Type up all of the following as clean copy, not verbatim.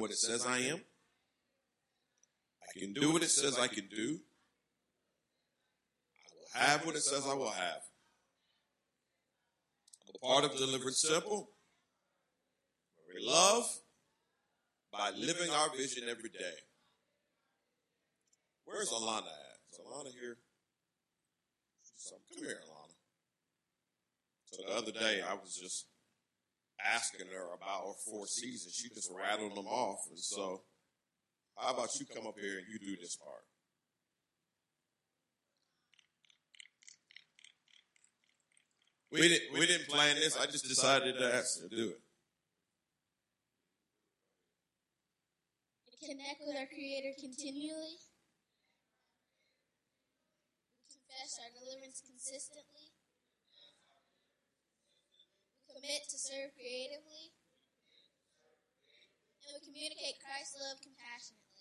what it says I am. I can do what it says I can do. I will have what it says I will have. I'm a part of Deliverance Temple, where we love by living our vision every day. Where's Alana at? Is Alana here? Come here, Alana. So the other day, I was just asking her about her 4 seasons. She just rattled them off. And so, how about you come up here and you do this part? We didn't plan this. I just decided to ask her to do it. Connect with our Creator continually. Confess our deliverance consistently. We commit to serve creatively. And we communicate Christ's love compassionately.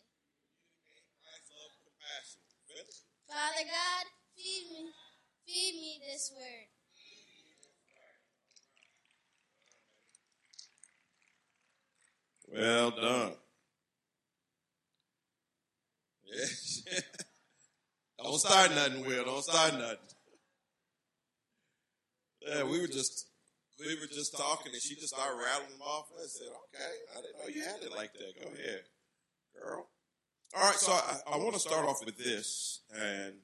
Father God, feed me this word. Well done. Yes. Don't start nothing, Will. Don't start nothing. Yeah, we were just talking, and she just started rattling them off. And I said, "Okay, I didn't know you had it like that. Go ahead, girl." All right, so I want to start off with this, and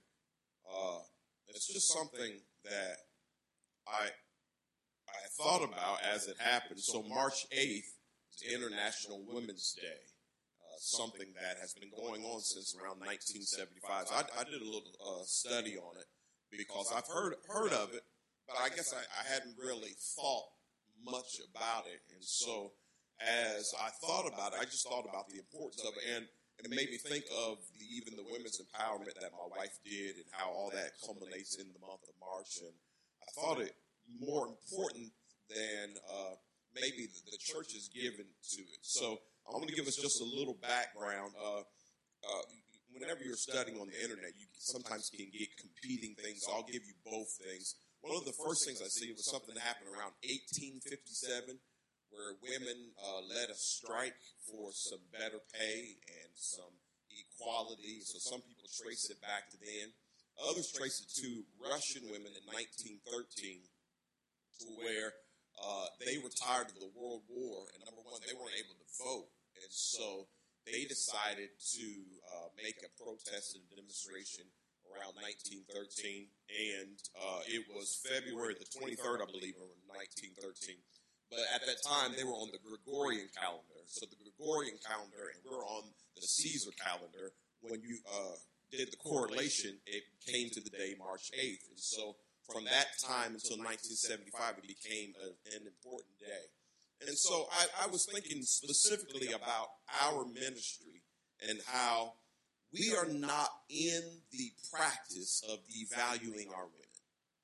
it's just something that I thought about as it happened. So March 8th is International Women's Day. Something that has been going on since around 1975. So I did a little study on it because I've heard of it, but I guess I hadn't really thought much about it. And so as I thought about it, I just thought about the importance of it, and it made me think of even the women's empowerment that my wife did and how all that culminates in the month of March. And I thought it more important than maybe the church is given to it. So I'm going to give us just a little background. Whenever you're studying on the internet, you sometimes can get competing things. I'll give you both things. One of the first things I see was something that happened around 1857, where women led a strike for some better pay and some equality. So some people trace it back to then. Others trace it to Russian women in 1913, to where they were tired of the World War, and number one, they weren't able to vote. And so they decided to make a protest and demonstration around 1913, and it was February the 23rd, I believe, of 1913. But at that time, they were on the Gregorian calendar. So the Gregorian calendar, and we're on the Caesar calendar. When you did the correlation, it came to the day March 8th. And so from that time until 1975, it became an important day. And so I was thinking specifically about our ministry and how we are not in the practice of devaluing our women.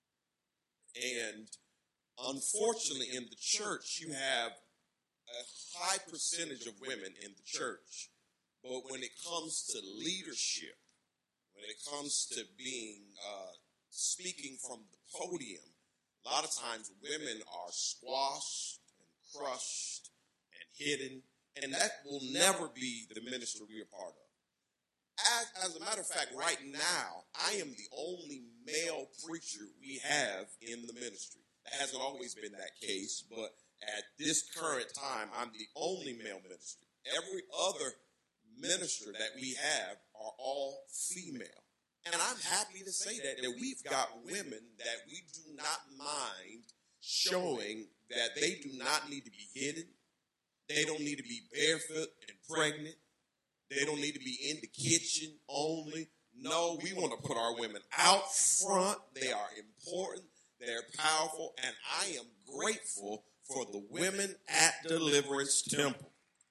And unfortunately, in the church, you have a high percentage of women in the church. But when it comes to leadership, when it comes to being speaking from the podium, a lot of times women are squashed and crushed and hidden, and that will never be the ministry we are part of. As a matter of fact, right now, I am the only male preacher we have in the ministry. That hasn't always been that case, but at this current time, I'm the only male ministry. Every other minister that we have are all female. And I'm happy to say that we've got women that we do not mind showing that they do not need to be hidden. They don't need to be barefoot and pregnant. They don't need to be in the kitchen only. No, we want to put our women out front. They are important. They're powerful. And I am grateful for the women at Deliverance Temple.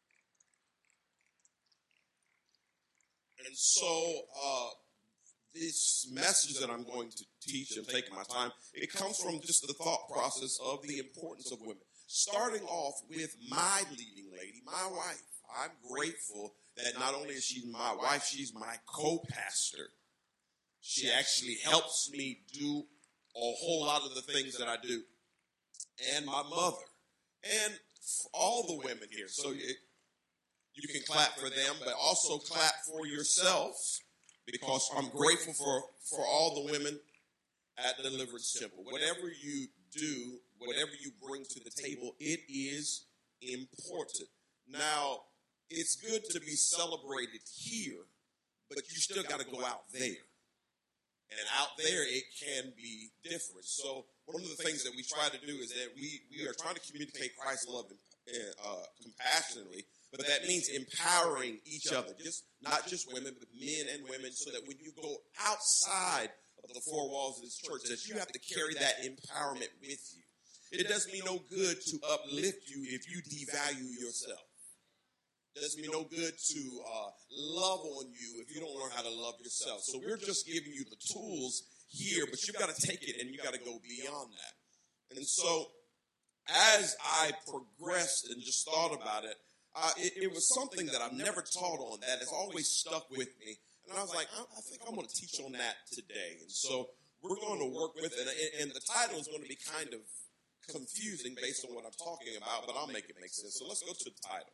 And so this message that I'm going to teach and take my time, it comes from just the thought process of the importance of women. Starting off with my leading lady, my wife. I'm grateful that not only is she my wife, she's my co-pastor. She actually helps me do a whole lot of the things that I do. And my mother. And all the women here. So You can clap for them, but also clap for yourselves, because I'm grateful for all the women at Deliverance Temple. Whatever you do, whatever you bring to the table, it is important. Now, it's good to be celebrated here, but you still got to go out there. And out there, it can be different. So one of the things that we try to do is that we are trying to communicate Christ's love compassionately, but that means empowering each other, not just women, but men and women, so that when you go outside of the four walls of this church, that you have to carry that empowerment with you. It does me no good to uplift you if you devalue yourself. It does me no good to love on you if you don't learn how to love yourself. So we're just giving you the tools here, but you've got to take it and you got to go beyond that. And so as I progressed and just thought about it, it was something that I've never taught on that has always stuck with me. And I was like, I think I'm going to teach on that today. And so we're going to work with it. And the title is going to be kind of confusing based on what I'm talking about, but I'll make it make sense. So let's go to the title.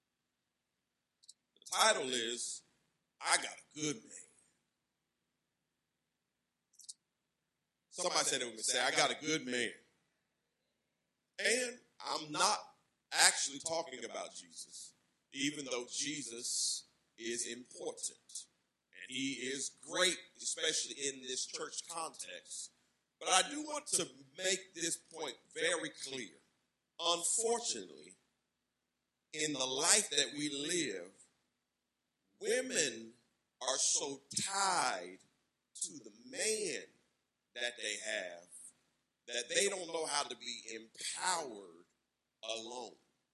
The title is, I Got a Good Man. Somebody said it would say, I got a good man. And I'm not actually talking about Jesus, even though Jesus is important. And he is great, especially in this church context. But I do want to make this point very clear. Unfortunately, in the life that we live, women are so tied to the man that they have that they don't know how to be empowered alone.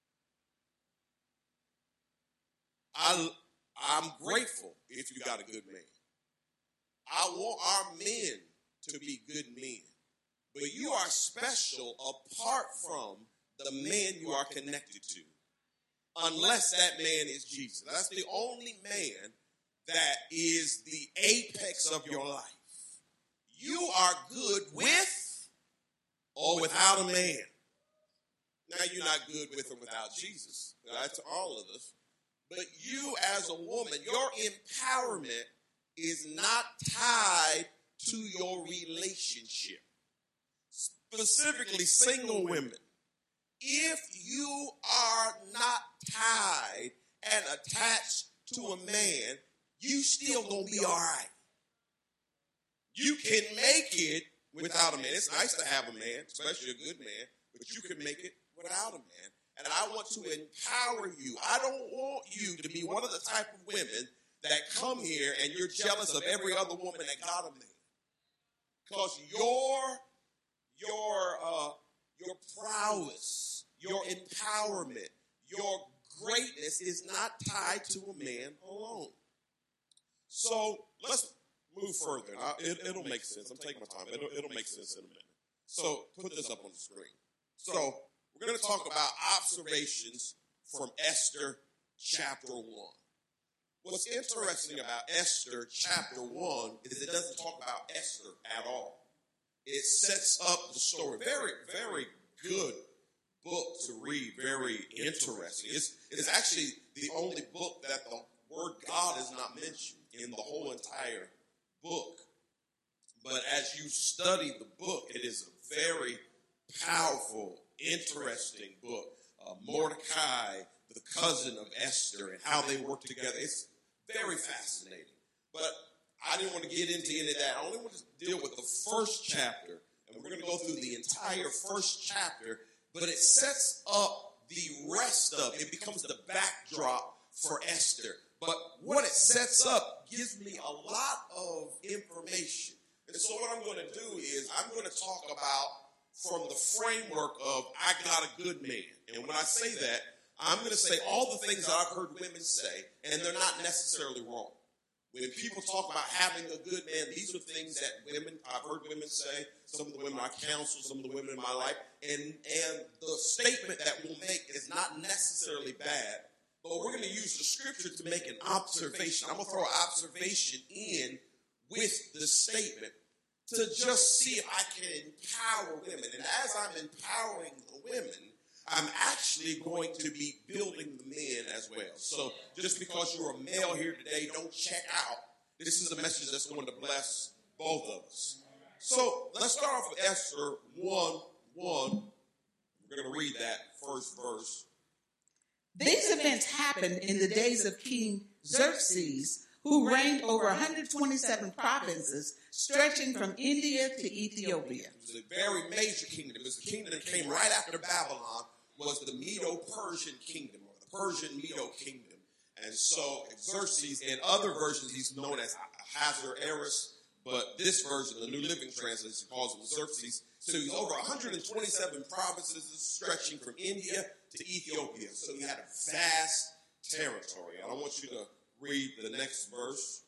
I'm grateful if you got a good man. I want our men to be good men. But you are special apart from the man you are connected to. Unless that man is Jesus. That's the only man that is the apex of your life. You are good with or without a man. Now, you're not good with or without Jesus. That's all of us. But you as a woman, your empowerment is not tied to your relationship. Specifically, single women. If you are not tied and attached to a man, you still gonna be all right. You can make it without a man. It's nice to have a man, especially a good man, but you can make it without a man. And I want to empower you. I don't want you to be one of the type of women that come here and you're jealous of every other woman that got a man. Because your prowess, your empowerment, your greatness is not tied to a man alone. So let's move further. It'll make sense. I'm taking my time. It'll make sense in a minute. So put this up on the screen. So we're going to talk about observations from Esther chapter 1. What's interesting about Esther chapter 1 is it doesn't talk about Esther at all. It sets up the story. Very, very good book to read. Very interesting. It's actually the only book that the word God is not mentioned in the whole entire book. But as you study the book, it is a very powerful, interesting book. Mordecai, the cousin of Esther, and how they work together. It's very fascinating. But I didn't want to get into any of that. I only want to deal with the first chapter. And we're going to go through the entire first chapter. But it sets up the rest of it. It becomes the backdrop for Esther. But what it sets up gives me a lot of information. And so what I'm going to do is I'm going to talk about from the framework of I got a good man. And when I say that, I'm going to say all the things that I've heard women say, and they're not necessarily wrong. When people talk about having a good man, these are things that I've heard women say, some of the women I counsel, some of the women in my life, and the statement that we'll make is not necessarily bad, but we're going to use the scripture to make an observation. I'm going to throw an observation in with the statement to just see if I can empower women. And as I'm empowering the women, I'm actually going to be building the men as well. So just because you're a male here today, don't check out. This is a message that's going to bless both of us. So let's start off with Esther 1:1. We're going to read that first verse. These events happened in the days of King Xerxes, who reigned over 127 provinces, stretching from India to Ethiopia. It was a very major kingdom. It was the kingdom that came right after Babylon, was the Medo-Persian kingdom, or the Persian-Medo kingdom. And so Xerxes, in other versions, he's known as Ahasuerus, but this version, the New Living Translation, calls him Xerxes. So he's over 127 provinces stretching from India to Ethiopia. So he had a vast territory. I want you to read the next verse.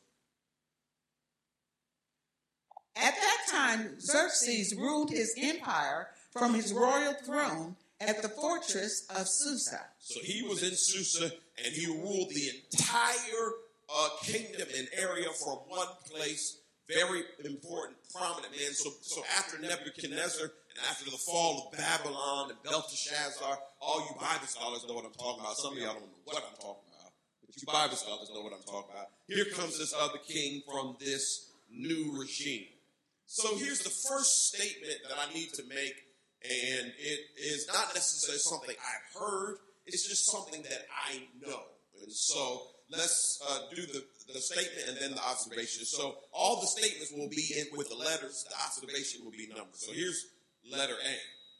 At that time, Xerxes ruled his empire from his royal throne at the fortress of Susa. So he was in Susa, and he ruled the entire kingdom and area from one place. Very important, prominent man. So after Nebuchadnezzar and after the fall of Babylon and Belteshazzar, all you Bible scholars know what I'm talking about. Some of y'all don't know what I'm talking about, but you Bible scholars know what I'm talking about. Here comes this other king from this new regime. So here's the first statement that I need to make, and it is not necessarily something I've heard. It's just something that I know. And so let's do the statement and then the observation. So all the statements will be in with the letters. The observation will be numbers. So here's letter A.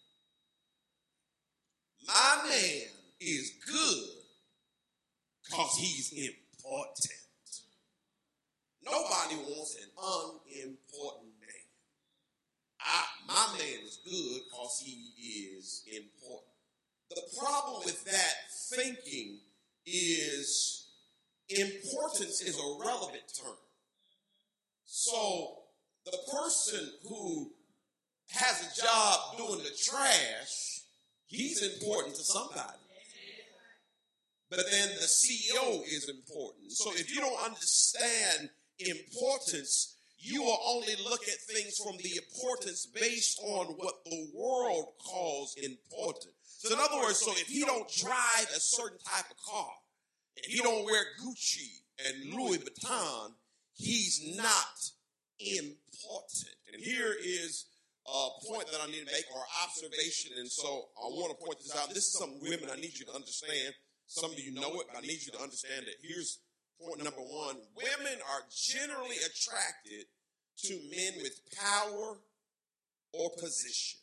My man is good because he's important. Nobody wants an unimportant man. My man is good because he is important. The problem with that thinking is importance is a relevant term. So the person who has a job doing the trash, he's important to somebody. But then the CEO is important. So if you don't understand importance, you will only look at things from the importance based on what the world calls important. So in other words, so if he don't drive a certain type of car, and he don't wear Gucci and Louis Vuitton, he's not important. And here is a point that I need to make, or observation, and so I want to point this out. This is something, women, I need you to understand. Some of you know it, but I need you to understand that. Here's point number one. Women are generally attracted to men with power or position.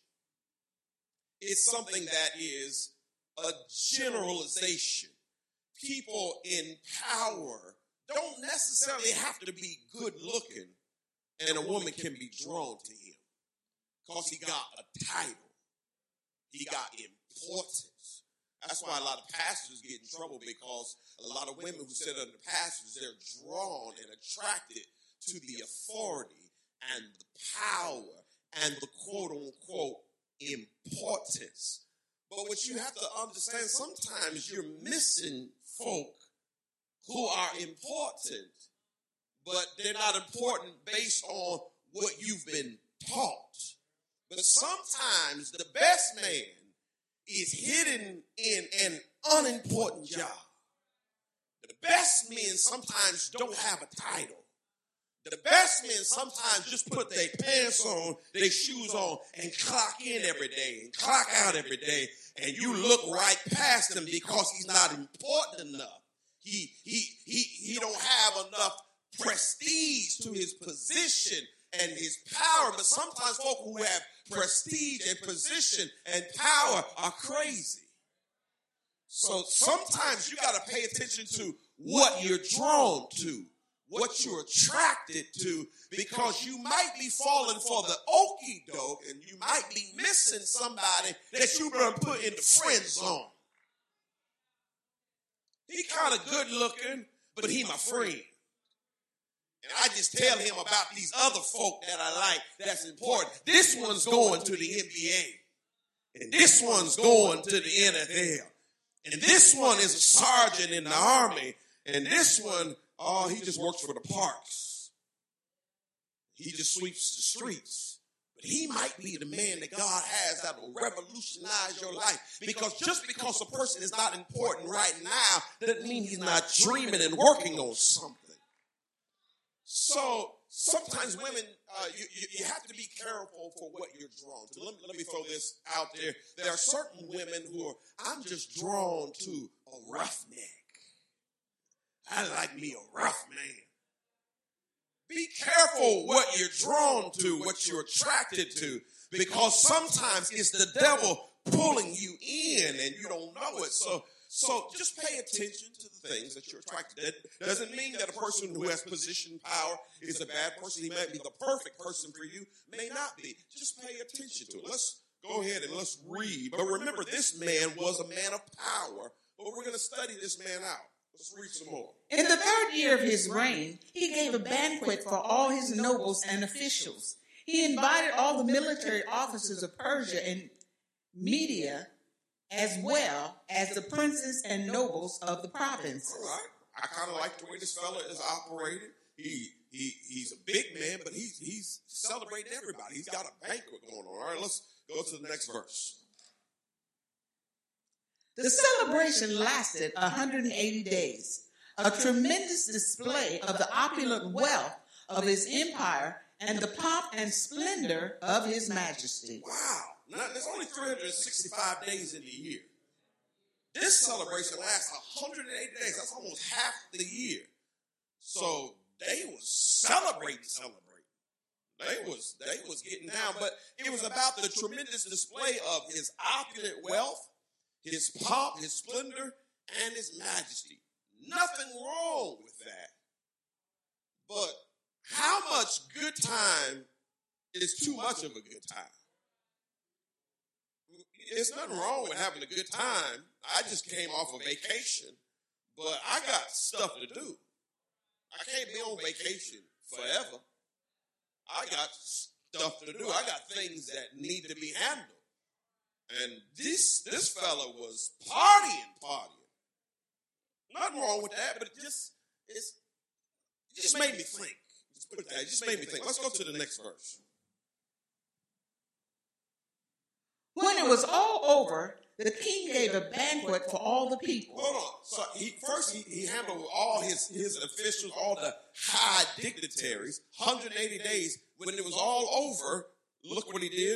It's something that is a generalization. People in power don't necessarily have to be good looking, and a woman can be drawn to him because he got a title. He got importance. That's why a lot of pastors get in trouble, because a lot of women who sit under pastors, they're drawn and attracted to the authority and the power and the quote-unquote importance. But what you have to understand, sometimes you're missing folk who are important, but they're not important based on what you've been taught. But sometimes the best man is hidden in an unimportant job. The best men sometimes don't have a title. The best men sometimes just put their pants on, their shoes on, and clock in every day and clock out every day. And you look right past him because he's not important enough. He don't have enough prestige to his position and his power. But sometimes folk who have prestige and position and power are crazy. So sometimes you got to pay attention to what you're drawn to, what you're attracted to, because you might be falling for the okie doke and you might be missing somebody that you've been put in the friend zone. He kind of good looking, but he my friend. And I just tell him about these other folk that I like that's important. This one's going to the NBA. And this one's going to the NFL. And this one is a sergeant in the army. And this one, he just works for the parks. He just sweeps the streets. But he might be the man that God has that will revolutionize your life. Because just because a person is not important right now doesn't mean he's not dreaming and working on something. So sometimes women, you have to be careful for what you're drawn to. Let me throw this out there. There are certain women who are, I'm just drawn to a roughneck. I like me a rough man. Be careful what you're drawn to, what you're attracted to, because sometimes it's the devil pulling you in and you don't know it. So just pay attention to the things that you're attracted to. That doesn't mean that a person who has position power is a bad person. He might be the perfect person for you, may not be. Just pay attention to it. Let's go ahead and let's read. But remember, this man was a man of power, but we're going to study this man out. Let's read some more. In the 3rd year of his reign, he gave a banquet for all his nobles and officials. He invited all the military officers of Persia and Media, as well as the princes and nobles of the province. All right. I kind of like the way this fella is operating. He's a big man, but he's celebrating everybody. He's got a banquet going on. All right, let's go to the next verse. The celebration lasted 180 days, a tremendous display of the opulent wealth of his empire and the pomp and splendor of his majesty. Wow. Now, there's only 365 days in the year. This celebration lasts 180 days. That's almost half the year. So they was celebrating. They was getting down, but it was about the tremendous display of his opulent wealth, his pomp, his splendor, and his majesty. Nothing wrong with that. But how much good time is too much of a good time? It's nothing wrong with having a good time. I just came off a vacation, but I got stuff to do. I can't be on vacation forever. I got stuff to do. I got things that need to be handled. And this fella was partying. Nothing wrong with that, but it just made me think. Just put it that. It just made me think. Let's go to the next verse. When it was all over, the king gave a banquet for all the people. Hold on. So he handled all his officials, all the high dignitaries, 180 days. When it was all over, look what he did.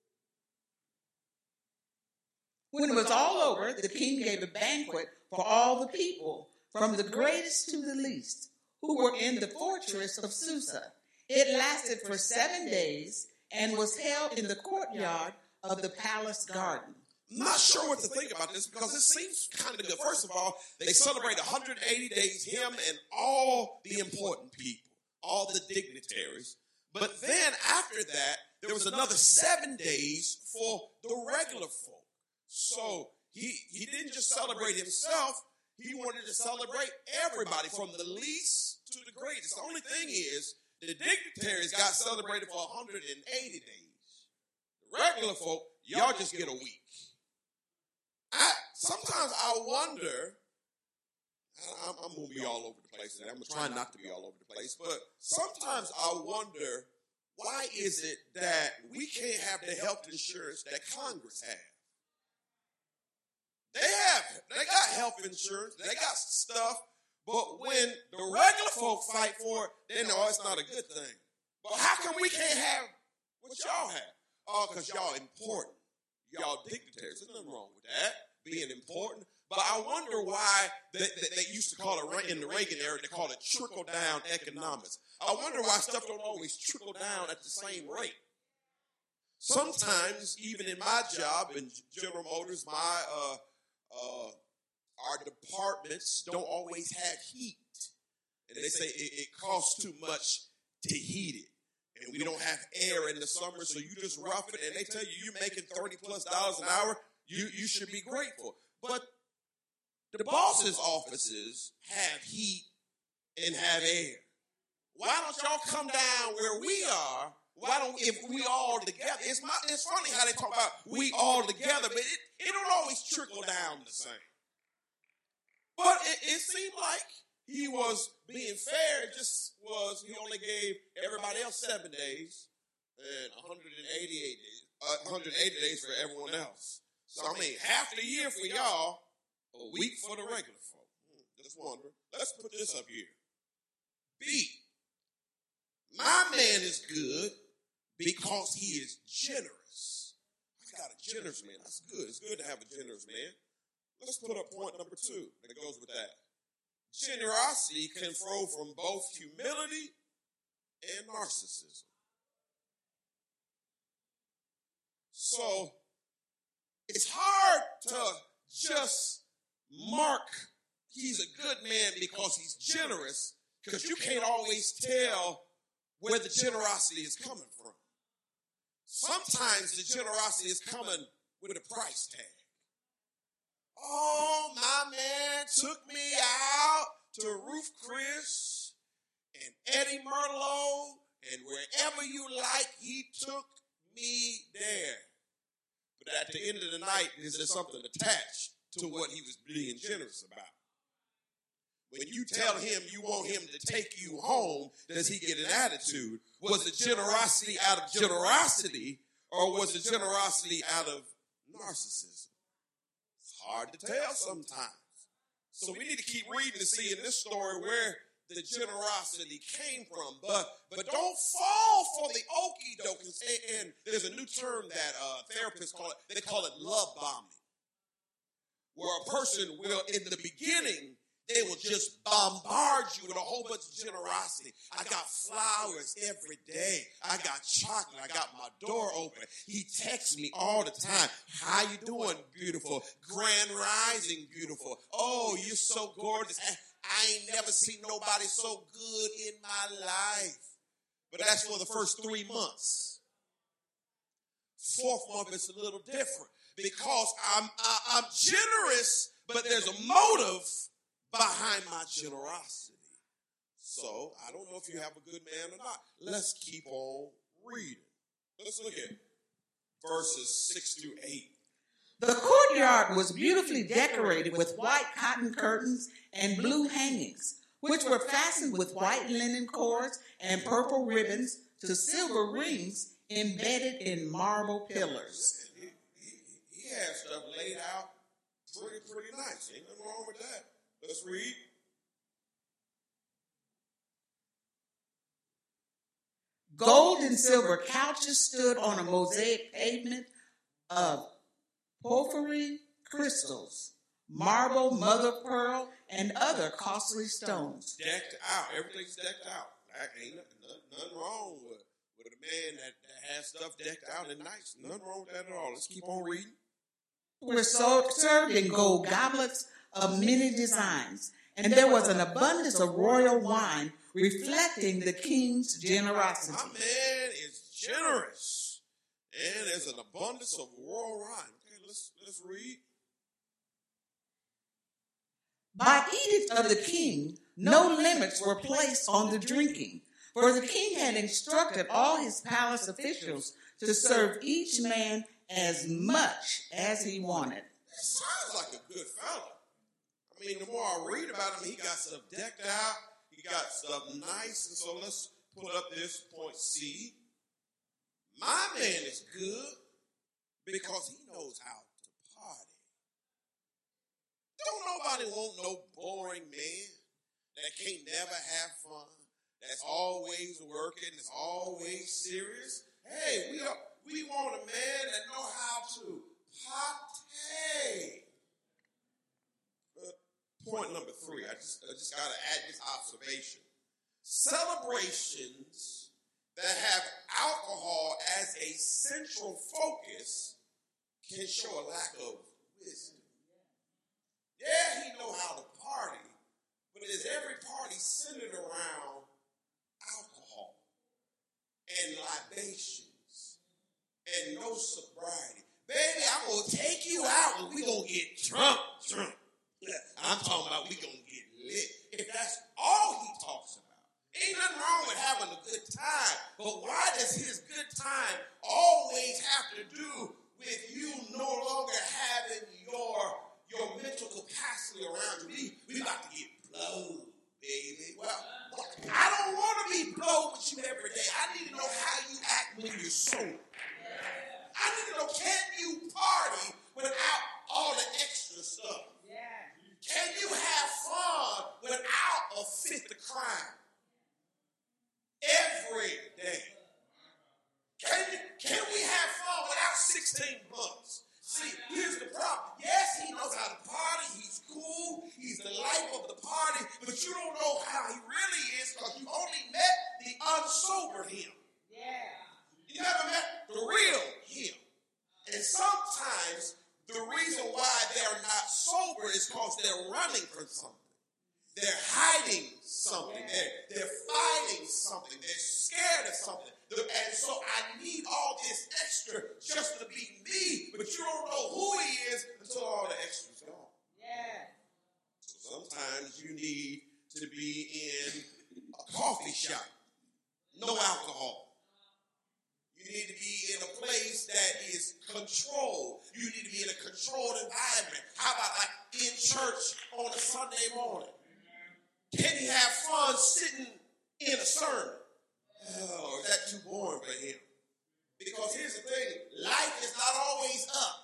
When it was all over, the king gave a banquet for all the people, from the greatest to the least, who were in the fortress of Susa. It lasted for 7 days and was held in the courtyard of the palace garden. I'm not sure what to think about this because it seems kind of good. First of all, they celebrate 180 days, him and all the important people, all the dignitaries. But then after that, there was another 7 days for the regular folk. So he didn't just celebrate himself. He wanted to celebrate everybody from the least to the greatest. The only thing is the dignitaries got celebrated for 180 days. The regular folk, y'all just get a week. Sometimes I wonder, I'm going to be all over the place today. I'm trying not to be all over the place, but sometimes I wonder, why is it that we can't have the health insurance that Congress has? They got health insurance, they got stuff, but when the regular folk fight for it, they know it's not a good thing. But how come we can't have what y'all have? Oh, because y'all important. Y'all dignitaries. There's nothing wrong with that, being important. But I wonder why they used to call it, in the Reagan era, they call it trickle-down economics. I wonder why stuff don't always trickle down at the same rate. Sometimes, even in my job, in General Motors, our departments don't always have heat. And they say it costs too much to heat it. And we don't have air in the summer, so you just rough it. And they tell you you're making $30+ an hour. You should be grateful. But the boss's offices have heat and have air. Why don't y'all come down where we are? Why don't, if we all together? It's funny how they talk about we all together, but it don't always trickle down the same. But it seemed like he was being fair. It just was, he only gave everybody else 7 days, and 180 days for everyone else. So, I mean, half the year for y'all, a week for the regular folk. Just wondering. Let's put this up here. B. My man is good because he is generous. I got a generous man. That's good. It's good to have a generous man. Let's put up point number 2 that goes with that. Generosity can flow from both humility and narcissism. So, it's hard to just mark he's a good man because he's generous, because you can't always tell where the generosity is coming from. Sometimes the generosity is coming with a price tag. Oh, my man took me out to Ruth Chris and Eddie Merlot, and wherever you like, he took me there. But at the end of the night, is there something attached to what he was being generous about? When you tell him you want him to take you home, does he get an attitude? Was the generosity out of generosity, or was the generosity out of narcissism? It's hard to tell sometimes. So we need to keep reading to see in this story where the generosity came from. But don't fall for the okie doke. And there's a new term that therapists call it. They call it love bombing, where a person will, in the beginning, they will just bombard you with a whole bunch of generosity. I got flowers every day. I got chocolate. I got my door open. He texts me all the time. How you doing, beautiful? Grand rising, beautiful. Oh, you're so gorgeous. I ain't never seen nobody so good in my life. But that's for the first 3 months. 4th month, it's a little different because I'm generous, but there's a motive behind my generosity. So, I don't know if you have a good man or not. Let's keep on reading. Let's look at verses 6 through 8. The courtyard was beautifully decorated with white cotton curtains and blue hangings, which were fastened with white linen cords and purple ribbons to silver rings embedded in marble pillars. He had stuff laid out pretty nice. Ain't nothing wrong with that. Let's read. Gold and silver couches stood on a mosaic pavement of porphyry crystals, marble, mother of pearl, and other costly stones. Decked out. Everything's decked out. Ain't nothing wrong with a man that has stuff decked out and nice. Nothing wrong with that at all. Let's keep on reading. Were served in gold goblets of many designs, and there was an abundance of royal wine reflecting the king's generosity. My man is generous, and there's an abundance of royal wine. Okay, let's read. By edict of the king, no limits were placed on the drinking, for the king had instructed all his palace officials to serve each man as much as he wanted. That sounds like a good fellow. I mean, the more I read about him, he got stuff decked out. He got stuff nice. And so let's put up this point C. My man is good because he knows how to party. Don't nobody want no boring man that can't never have fun, that's always working, that's always serious. Hey, we want a man that know how to party. Point number 3, I just got to add this observation. Celebrations that have alcohol as a central focus can show a lack of wisdom. Yeah, he know how to party, but is every party centered around alcohol and libations and no sobriety? Baby, I'm going to take you out and we going to get drunk. I'm talking about we going to get lit. If that's all he talks about. Ain't nothing wrong with having a good time, but why does his good time always have to do with you no longer having your mental capacity around you? We about to get blowed, baby. Well, I don't want to be blowed with you every day. I need to know how you act when you're sober? I need to know, can you party without all the extra stuff? Can you have fun without a fifth of crime? Every day. Can we have fun without 16 months? See, here's the problem. Yes, he knows how to party. He's cool. He's the life of the party. But you don't know how he really is because you only met the unsober him. You never met the real him. And sometimes the reason why they're not sober is because they're running from something. They're hiding something. They're fighting something. They're scared of something. And so I need all this extra just to be me, but you don't know who he is until all the extra's gone. So sometimes you need to be in a coffee shop. No alcohol. You need to be in a place that is controlled. You need to be in a controlled environment. How about like in church on a Sunday morning? Can he have fun sitting in a sermon? Oh, is that too boring for him? Because here's the thing. Life is not always up.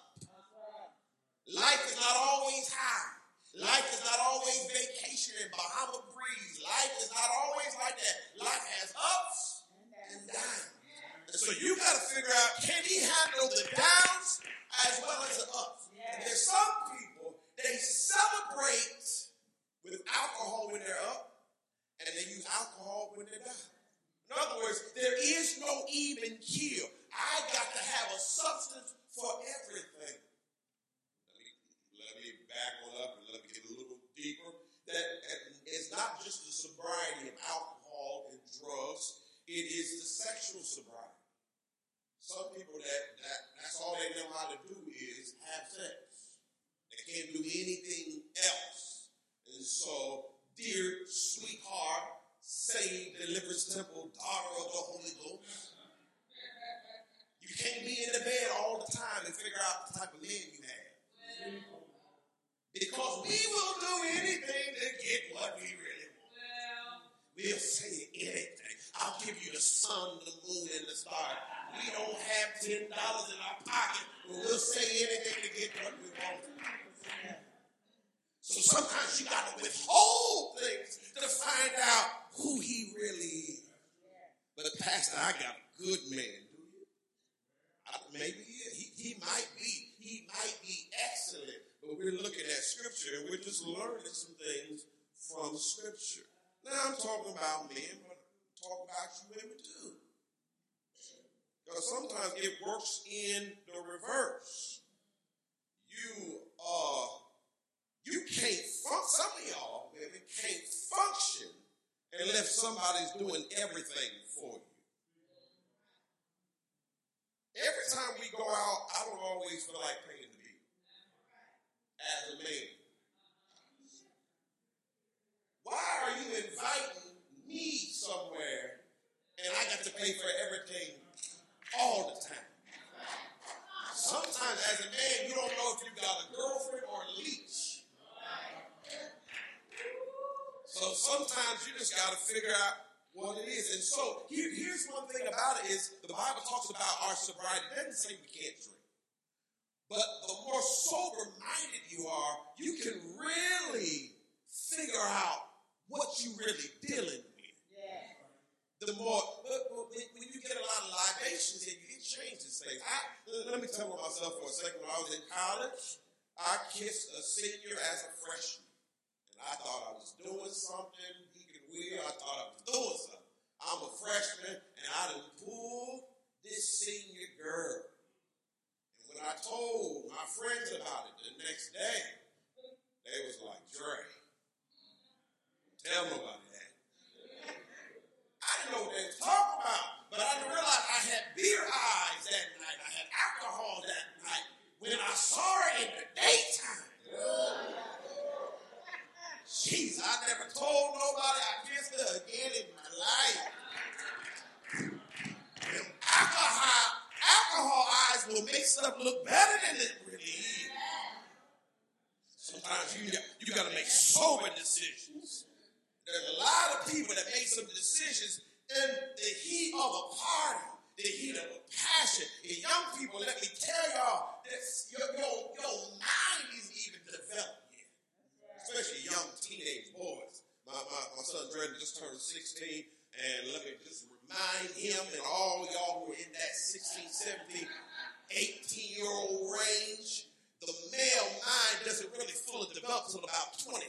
Life is not always high. Life is not always vacation and Bahama breeze. Life is not always like that. Life has ups and downs. And so you got to figure out, can he handle the downs as well as the ups? And there's some people, they celebrate with alcohol when they're up, and they use alcohol when they're down. In other words, there is no even keel. I got to have a substance for everything. Let me back on up and let me get a little deeper. That it's not just the sobriety of alcohol and drugs. It is the sexual sobriety. Some people that's all they know how to do is have sex. They can't do anything else. And so, dear sweetheart, saved, deliverance temple, daughter of the Holy Ghost, you can't be in the bed all the time and figure out the type of man you have. Because we will do anything to get what we really want. We'll say anything. I'll give you the sun, the moon, and the stars. We don't have $10 in our pocket, but we'll say anything to get what we want. So sometimes you got to withhold things to find out who he really is. But Pastor, I got a good man, do you? Maybe he might be excellent, but we're looking at Scripture and we're just learning some things from Scripture. Now I'm talking about men, but I'm talking about you women too. Because sometimes it works in the reverse. You can't some of y'all women can't function unless somebody's doing everything for you. Every time we go out, I don't always feel like paying the bill as a man. Why are you inviting me somewhere and I got to pay for everything all the time? Sometimes as a man, you don't know if you've got a girlfriend or a leash. So sometimes you just got to figure out what it is. And so here's one thing about it is the Bible talks about our sobriety. It doesn't say we can't drink. But the more sober-minded you are, you can really figure out what you really dealing with. The more, when you get a lot of libations in you, it changes things. Let me tell myself for a second. When I was in college, I kissed a senior as a freshman. And I thought I was doing something. He could weird. I thought I was doing something. I'm a freshman, and I done pulled this senior girl. And when I told my friends about it the next day, they was like, Dre, tell nobody that. I didn't know what they were talking about, but I didn't realize I had beer eyes that night. I had alcohol that night. When I saw her in the daytime, jeez, I never told nobody I kissed her again in my life. Them alcohol eyes will make stuff look better than it really is. Sometimes you got to make sober decisions. There's a lot of people that make some decisions in the heat of a party, the heat of a compassion. And young people, let me tell y'all, your mind isn't even developed yet. Especially young teenage boys. My son Dredden just turned 16, and let me just remind him and all y'all who are in that 16, 17, 18-year-old range, the male mind doesn't really fully develop until about 25.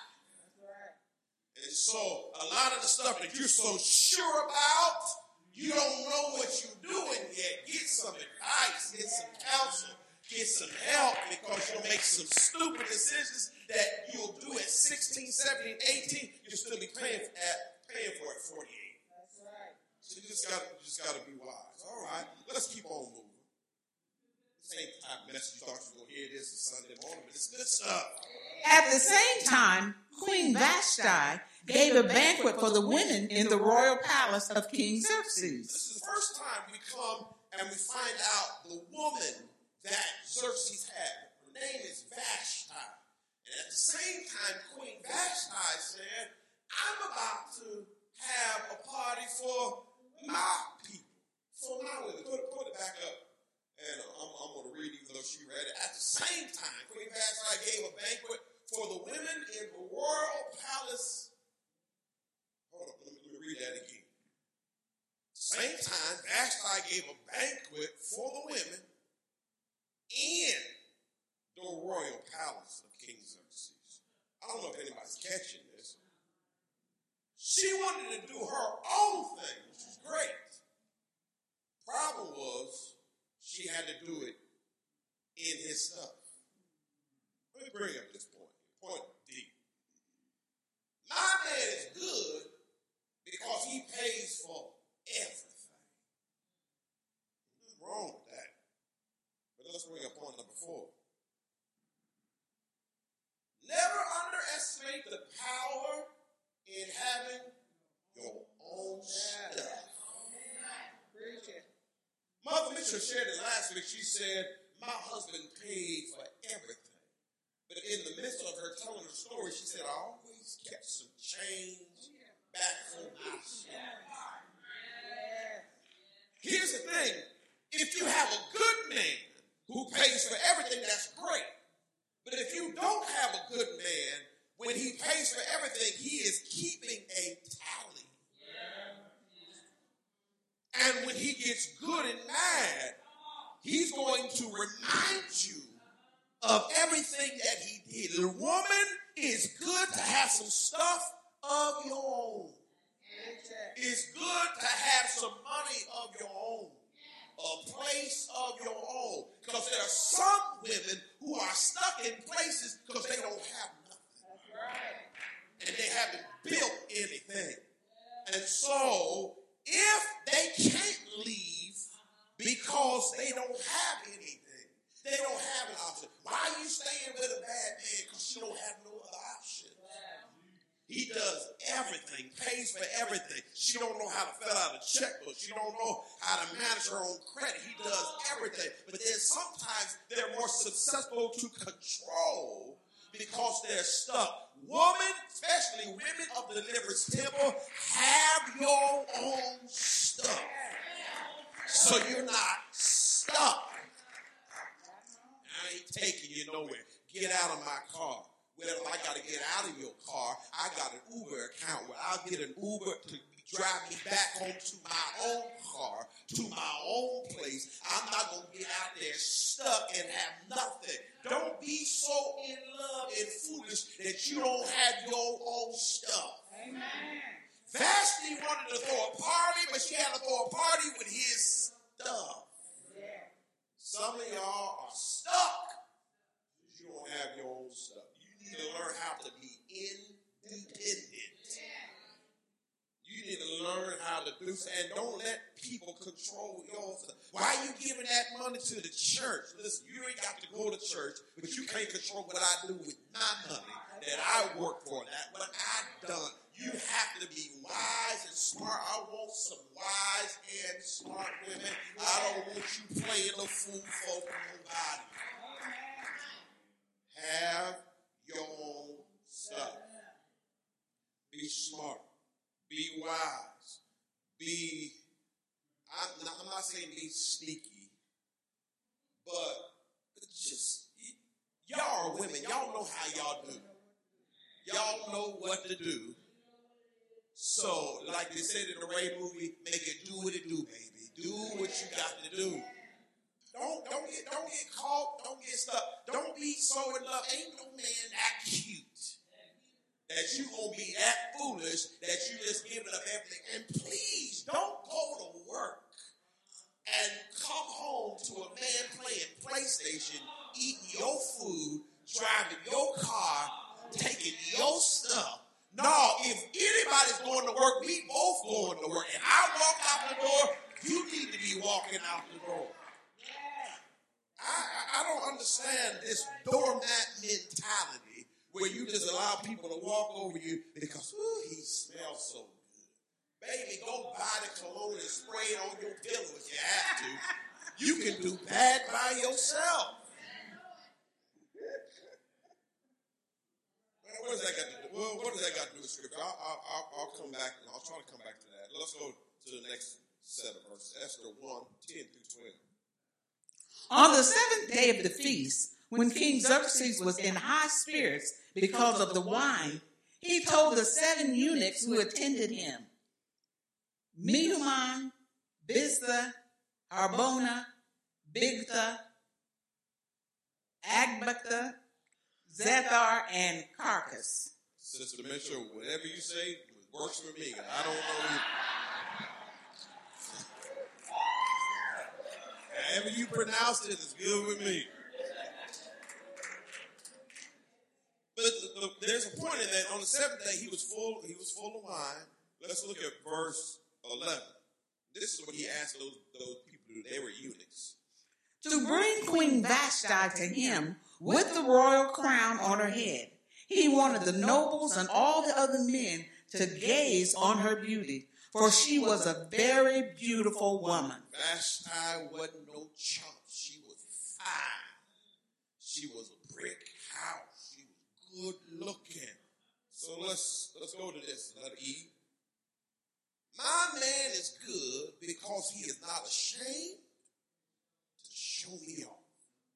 And so a lot of the stuff that you're so sure about, you don't know what you're doing yet. Get some advice, get some counsel, get some help, because you'll make some stupid decisions that you'll do at 16, 17, 18. You'll still be paying for it at 48. That's right. So you just gotta be wise. All right, let's keep on moving. Same type of message you thought you were going to hear this Sunday morning, but it's good stuff. At the same time, Queen Vashti gave a banquet for the women in the royal palace of King Xerxes. This is the first time we come and we find out the woman that Xerxes had. Her name is Vashti. And at the same time, Queen Vashti said, I'm about to have a party for my people, for my women. Put it back up. And I'm going to read, even though she read it. At the same time, Queen Vashti gave a banquet for the women in the royal palace. Hold on, let me read that again. Same time, Vashti gave a banquet for the women in the royal palace of King Xerxes. I don't know if anybody's catching this. She wanted to do her own thing, which is great. Problem was, she had to do it in his stuff. Let me bring up this point. Point D. My man is good because he pays for everything. Nothing wrong with that. But let's bring up point number 4. Never underestimate the power in having your own stuff. Mother Mitchell shared it last week. She said, my husband paid for everything. But in the midst of her telling her story, she said, I always kept some change back for myself. Here's the thing. If you have a good man who pays for everything, that's great. But if you don't have a good man, when he pays for everything, he is keeping a tally. And when he gets good and mad, he's going to remind you of everything that he did. The woman is good to have some stuff of your own. It's good to have some money of your own. A place of your own. Because there are some women who are stuck in places because they don't have nothing. And they haven't built anything. And so, if they can't leave because they don't have anything, they don't have an option. Why are you staying with a bad man? Because you don't have no other option. He does everything, pays for everything. She don't know how to fill out a checkbook. She don't know how to manage her own credit. He does everything. But then sometimes they're more susceptible to control because they're stuck. Women, especially women of the Deliverance Temple, have your own stuff. So you're not stuck. I ain't taking you nowhere. Get out of my car. Well, if I got to get out of your car, I got an Uber account where I'll get an Uber to drive me back home to my own car, to my own place. I'm not going to get out there stuck and have nothing. Don't be so in love and foolish that you don't have your own stuff. Amen. Vashti wanted to throw a party, but she had to throw a party with his stuff. Yeah. Some of y'all are stuck because you don't have your own stuff. You need to learn how to be independent. You need to learn how to do so, and don't let people control your stuff. Why are you giving that money to the church? Listen, you ain't got to go to church, but you can't control what I do with my money that I work for, that what I've done. You have to be wise and smart. I want some wise and smart women. I don't want you playing the fool for nobody. Have your own stuff. Be smart. Be wise. Be, I'm not saying be sneaky, but just, y'all are women. Y'all know how y'all do. Y'all know what to do. So, like they said in the Ray movie, make it do what it do, baby. Do what you got to do. Don't get caught. Don't get stuck. Don't be so in love. Ain't no man that cute that you gonna be that foolish that you just giving up everything. And please don't go to work and come home to a man playing PlayStation, eating your food, driving your car, taking your stuff. No, if anybody's going to work, we both going to work. And I walk out the door, you need to be walking out the door. I don't understand this doormat mentality where you just allow people to walk over you because, he smells so good. Baby, go buy the cologne and spray it on your pillow if you have to. You can do bad by yourself. What does that got to do? Well, what does that got to do with scripture? I'll come back. I'll try to come back to that. Let's go to the next set of verses. Esther 1, 10 through 12. On the seventh day of the feast, when King Xerxes was in high spirits because of the wine, he told the 7 eunuchs who attended him, Mehuman, Biztha, Harbona, Bigtha, Agbata, Zethar, and Carcass. Sister Mitchell, whatever you say works for me. I don't know you. However you pronounce it is good with me. But there's a point in that on the 7th day he was full of wine. Let's look at verse 11. This is what he asked those people to do. They were eunuchs. To bring Queen Vashti to him with the royal crown on her head. He wanted the nobles and all the other men to gaze on her beauty, for she was a very beautiful woman. Vashti wasn't no chump. She was fine. She was a brick house. She was good looking. So let's go to this. Let E. My man is good because he is not ashamed to show me off.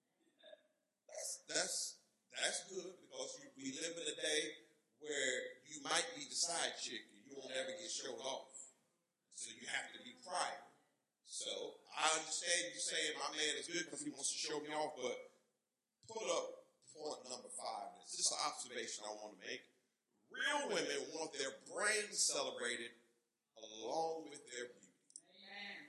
That's good because we live in a day where you might be the side chick and you won't ever get showed off. So you have to be private. So I understand you saying my man is good because he wants to show me off, but put up point number 5. This is an observation I want to make. Real women want their brains celebrated along with their beauty. Amen.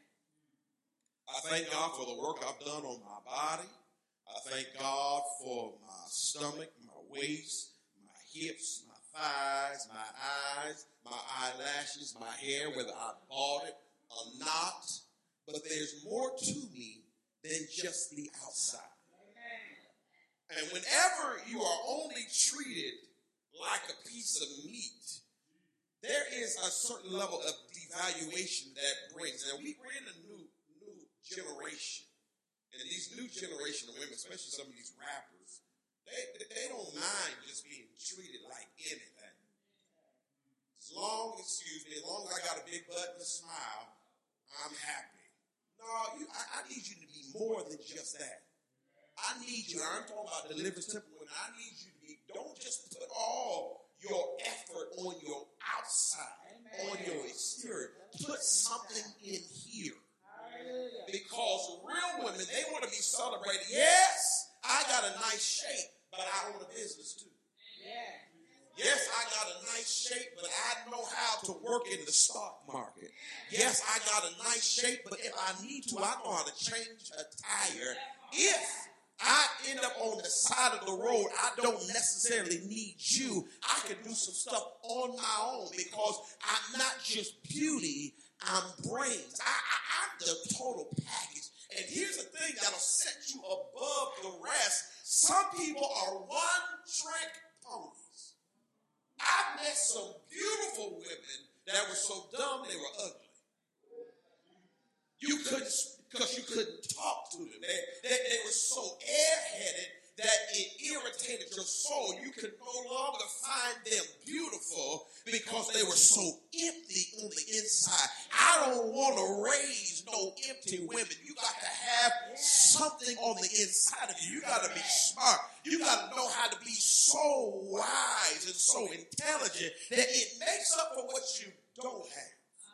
I thank God for the work I've done on my body. I thank God for my stomach, my waist, my hips, my thighs, my eyes, my eyelashes, my hair, whether I bought it or not. But there's more to me than just the outside. And whenever you are only treated like a piece of meat, there is a certain level of devaluation that brings. Now, we're in a new generation. And these new generation of women, especially some of these rappers, they don't mind just being treated like anything. As long as I got a big butt and a smile, I'm happy. No, I need you to be more than just that. I need you, I'm talking about Deliverance Temple, when I need you to be, don't just put all your effort on your outside, on your exterior. Put something in here. Because real women, they want to be celebrated. Yes, I got a nice shape, but I own a business too. Yes, I got a nice shape, but I know how to work in the stock market. Yes, I got a nice shape, but if I need to, I know how to change a tire. If I end up on the side of the road, I don't necessarily need you. I can do some stuff on my own because I'm not just beauty, I'm brains. I'm the total package. And here's the thing that'll set you above the rest. Some people are one-trick ponies. I've met some beautiful women that were so dumb they were ugly. Because you couldn't talk to them. They were so airheaded that it irritated your soul. You could no longer find them beautiful because they were so empty on the inside. I don't want to raise no empty women. You got to have something on the inside of you. You got to be smart. You got to know how to be so wise and so intelligent that it makes up for what you don't have.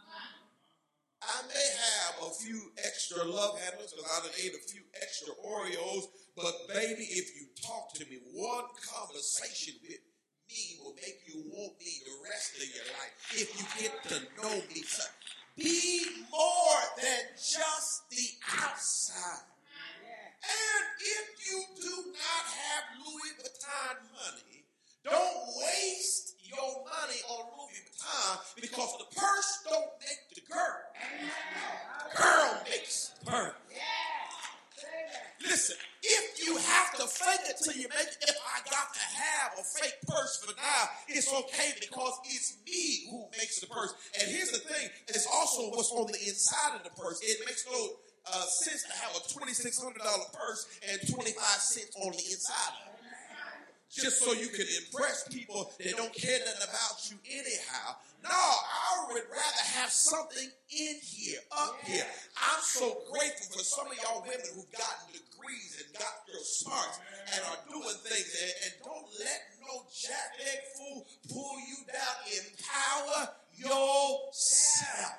I may have a few extra love handles because I done ate a few extra Oreos, but baby, if you talk to me, one conversation with me will make you want me the rest of your life. If you get to know me, so be more than just the outside. And if you do not have Louis Vuitton money, don't waste your money on Louis Vuitton because the purse don't make the girl. Girl makes the purse. Listen, if you have to fake it till you make it, if I got to have a fake purse for now, it's okay because it's me who makes the purse. And here's the thing, it's also what's on the inside of the purse. It makes no sense to have a $2,600 purse and 25 cents on the inside of it. Just so you can impress people that don't care nothing about you anyhow. No, I would rather have something in here, up here. I'm so grateful for some of y'all women who've gotten degrees and got your smarts and are doing things. And don't let no jackleg fool pull you down. Empower yourself.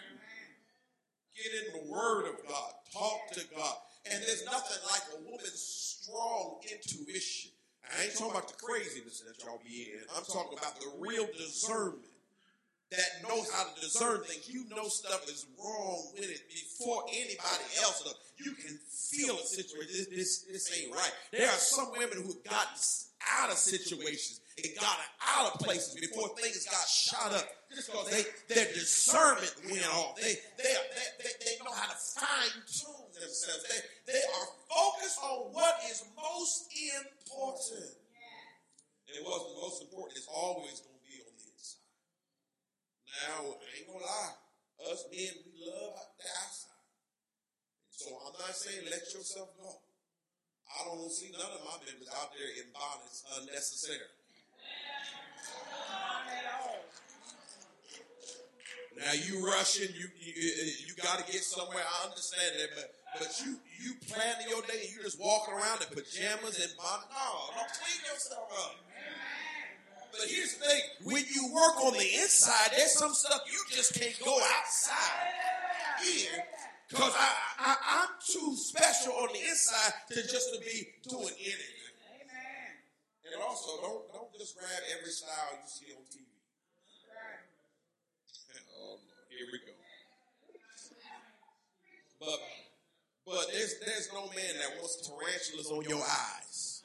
Get in the Word of God. Talk to God. And there's nothing like a woman's strong intuition. I ain't talking about the craziness that y'all be in. I'm talking about the real discernment that knows how to discern things. You know stuff is wrong with it before anybody else does. You can feel a situation. This ain't right. There are some women who've gotten out of situations and got out of places before things got shot up just because their discernment went off. They know how to fine-tune themselves. They are focused on what is most important. And what's most important is always going to be on the inside. Now, I ain't going to lie. Us men, we love the outside. So I'm not saying let yourself go. I don't see none of my members out there in bonnets unnecessarily. Now you rushing, you got to get somewhere. I understand that, but you planning your day, you just walking around in pajamas and bonnets. No, don't clean yourself up. But here's the thing: when you work on the inside, there's some stuff you just can't go outside here because I'm too special on the inside to just to be doing anything. And also, don't just grab every style you see on TV. Oh, here we go. But there's no man that wants tarantulas on your eyes.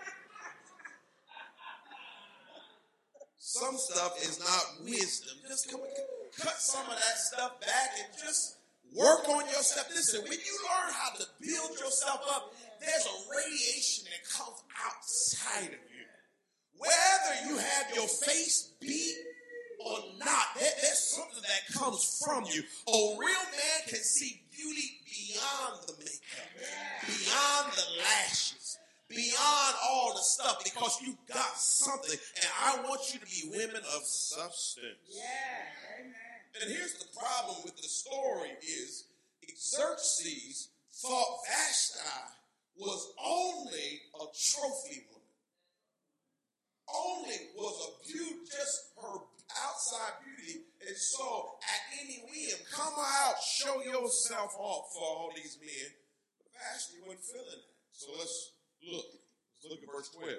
Some stuff is not wisdom. Just cut some of that stuff back and just work on yourself. Listen, when you learn how to build yourself up, there's a radiation that comes outside of you. Whether you have your face beat or not, there's something that comes from you. A real man can see beauty beyond the makeup, beyond the lashes, beyond all the stuff, because you got something. And I want you to be women of substance. Yeah. Amen. And here's the problem with the story is Xerxes thought Vashti was only a trophy woman. Only was a beauty, just her outside beauty. And so at any whim, come out, show yourself off for all these men. But Vashti wasn't feeling that. So let's look at verse 12.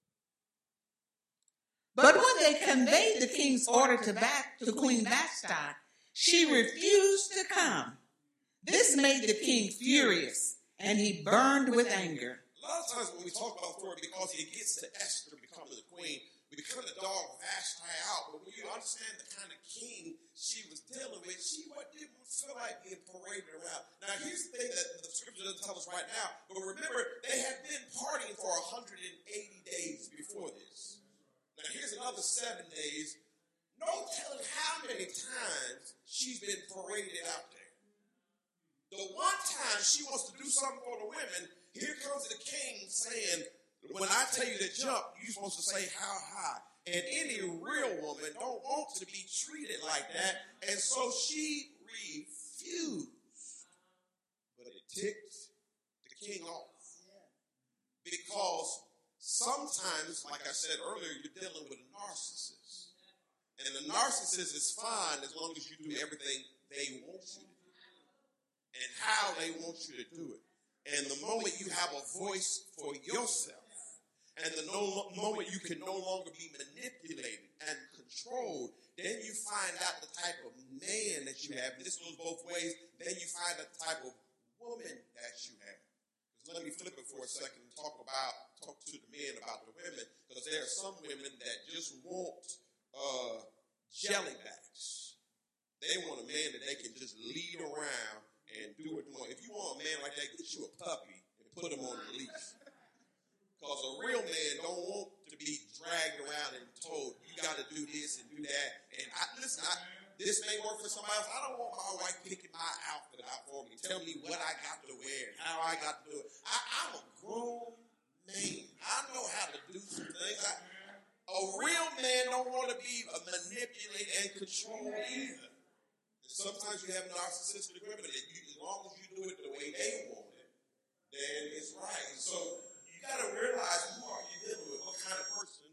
But when they conveyed the king's order to Queen Vashti, she refused to come. This made the king furious, and he burned with anger. A lot of times when we talk about authority, because it gets to Esther becoming the queen, we kind of dog Vashti out. But when you understand the kind of king she was dealing with, she didn't feel like being paraded around. Now, here's the thing that the scripture doesn't tell us right now. But remember, they had been partying for 180 days before this. Now, here's another 7 days. No telling how many times she's been paraded out there. The one time she wants to do something for the women, here comes the king saying, when I tell you to jump, you're supposed to say how high. And any real woman don't want to be treated like that. And so she refused. But it ticked the king off. Because sometimes, like I said earlier, you're dealing with a narcissist. And the narcissist is fine as long as you do everything they want you to do. And how they want you to do it. And the moment you have a voice for yourself, and the moment you can no longer be manipulated and controlled, then you find out the type of man that you have. This goes both ways. Then you find the type of woman that you have. Let me flip it for a second and talk to the men about the women, because there are some women that just want jelly bags. They want a man that they can just lead around and do what they want. If you want a man like that, get you a puppy and put him on the leash. Because a real man don't want to be dragged around and told, you got to do this and do that. And this may work for somebody else. I don't want my wife picking my outfit out for me, tell me what I got to wear and how I got to do it. I'm a grown man. I know how to do some things. A real man don't want to be manipulated and controlled either. And sometimes you have narcissistic women that as long as you do it the way they want it, then it's right. And so you got to realize who are you dealing with, what kind of person.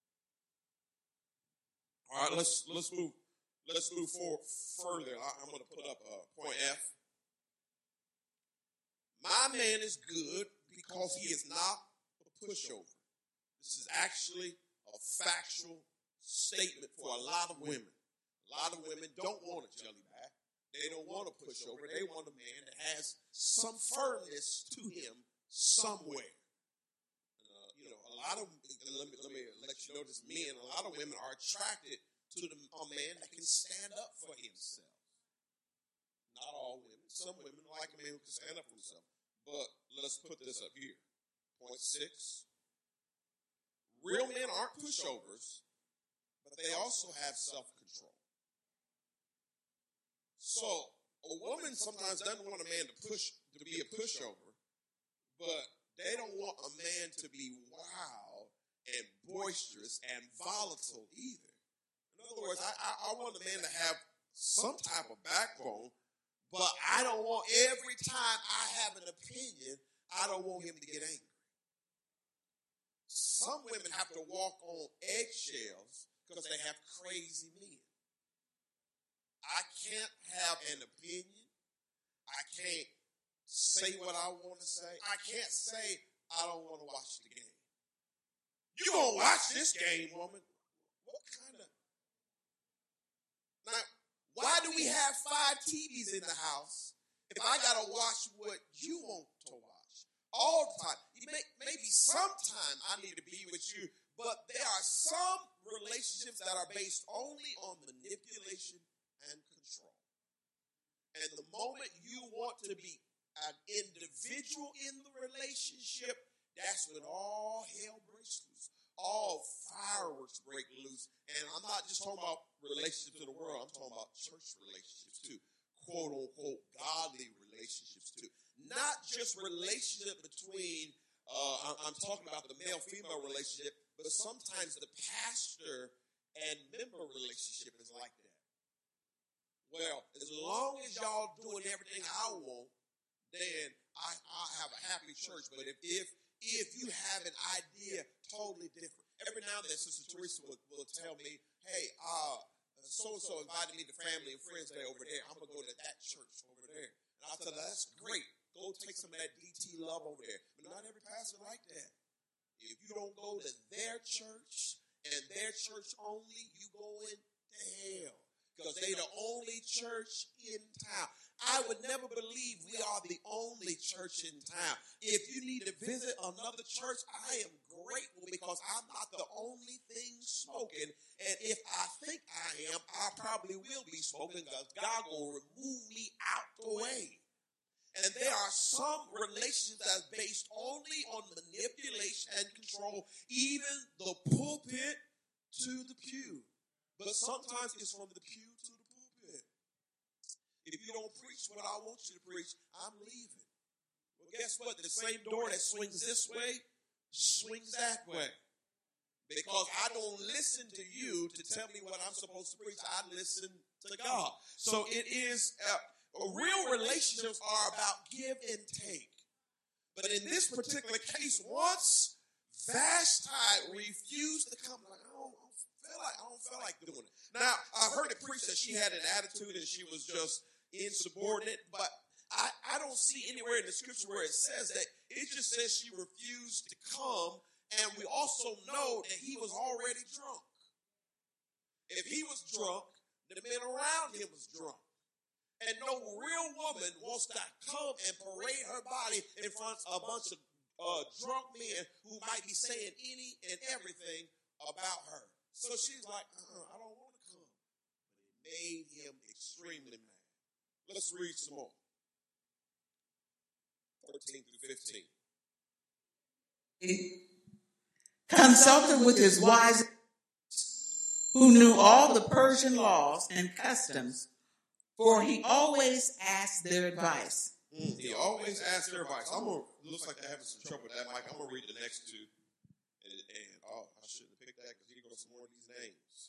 All right, let's move. Let's move forward further. I'm going to put up point F. My man is good because he is not a pushover. This is actually a factual statement for a lot of women. A lot of women don't want a jelly bag. They don't want a pushover. They want a man that has some firmness to him somewhere. A lot of, let me let you know this, men, a lot of women are attracted to a man that can stand up for himself. Not all women. Some women like a man who can stand up for himself. But let's put this up here. Point 6. Real men aren't pushovers, but they also have self-control. So a woman sometimes doesn't want a man to be a pushover, but they don't want a man to be wild and boisterous and volatile either. In other words, I want a man to have some type of backbone, but I don't want every time I have an opinion, I don't want him to get angry. Some women have to walk on eggshells because they have crazy men. I can't have an opinion. I can't say what I want to say. I can't say I don't want to watch the game. You gonna watch this game, woman? What kind of... Now, why do we have 5 TVs in the house if I gotta watch what you want to watch all the time? Maybe sometime I need to be with you, but there are some relationships that are based only on manipulation and control. And the moment you want to be an individual in the relationship, that's when all hell breaks loose. All fireworks break loose. And I'm not just talking about relationships in the world. I'm talking about church relationships too. Quote unquote godly relationships too. Not just relationship between, I'm talking about the male-female relationship, but sometimes the pastor and member relationship is like that. Well, as long as y'all doing everything I want, then I have a happy church. But if you have an idea totally different, every now and then Sister Teresa will tell me, hey, so-and-so invited me to family and friends day over there. I'm going to go to that church over there. And I'll tell her, that's great. Go take some of that DT love over there. But not every pastor like that. If you don't go to their church and their church only, you going to hell. Because they the only church in town. I would never believe we are the only church in town. If you need to visit another church, I am grateful because I'm not the only thing smoking. And if I think I am, I probably will be smoking because God will remove me out the way. And there are some relationships that are based only on manipulation and control, even the pulpit to the pew. But sometimes it's from the pew to the pulpit. If you don't preach what I want you to preach, I'm leaving. Well, guess what? The same door that swings this way swings that way. Because I don't listen to you to tell me what I'm supposed to preach. I listen to God. So it is, real relationships are about give and take. But in this particular case, once Vashti refused to come, like, I don't feel like doing it. Now, I've heard it preached that she had an attitude and she was just insubordinate, but I don't see anywhere in the scripture where it says that. It just says she refused to come, and we also know that he was already drunk. If he was drunk, the men around him was drunk. And no real woman wants to come and parade her body in front of a bunch of drunk men who might be saying any and everything about her. So she's like, I don't want to come. But it made him extremely mad. Let's read some more. 13 through 15. He consulted with his wise who knew all the Persian laws and customs, for he always asked their advice. He always asked their advice. Looks like they're having some trouble with that mic. I'm going to read the next two. I shouldn't have picked that because here goes some more of these names.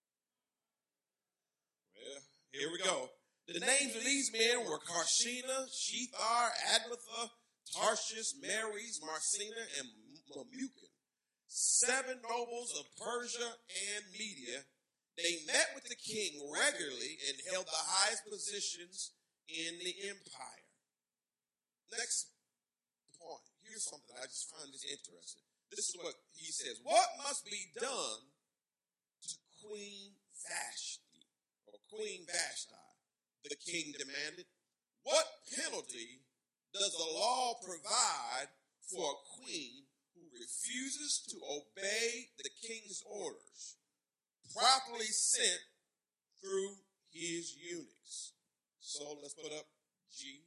Well, here we go. The names of these men were Karshena, Shethar, Admatha, Tarshish, Meres, Marsena, and Memucan, 7 nobles of Persia and Media. They met with the king regularly and held the highest positions in the empire. Next point. Here's something I just find this interesting. This is what he says. What must be done to Queen Vashti, or Queen Vashti? The king demanded. What penalty does the law provide for a queen who refuses to obey the king's orders, properly sent through his eunuchs? So let's put up G.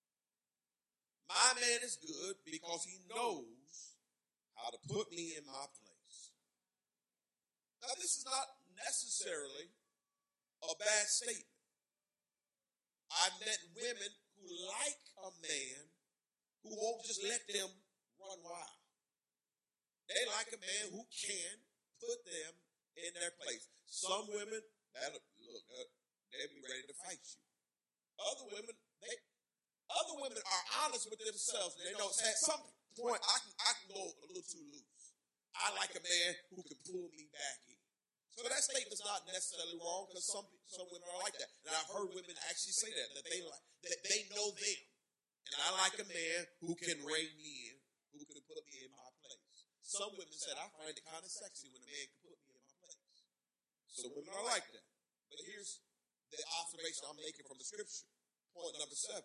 My man is good because he knows how to put me in my place. Now, this is not necessarily a bad statement. I've met women who like a man who won't just let them run wild. They like a man who can put them in their place. Some women, they'll be ready to fight you. Other women are honest with themselves. They know at some point I can go a little too loose. I like a man who can pull me back in. So that statement's not necessarily wrong because some women are like that. And I've heard women actually say that they know them. And I like a man who can rein me in, who can put me in my place. Some women said, I find it kind of sexy when a man can put me in my place. So women are like that. But here's the observation I'm making from the scripture. Point number 7.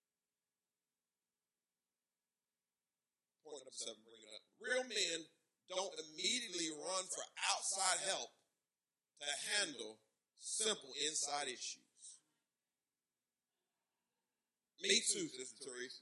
Point number 7, bring it up. Real men don't immediately run for outside help to handle simple inside issues. Me too, Sister Teresa.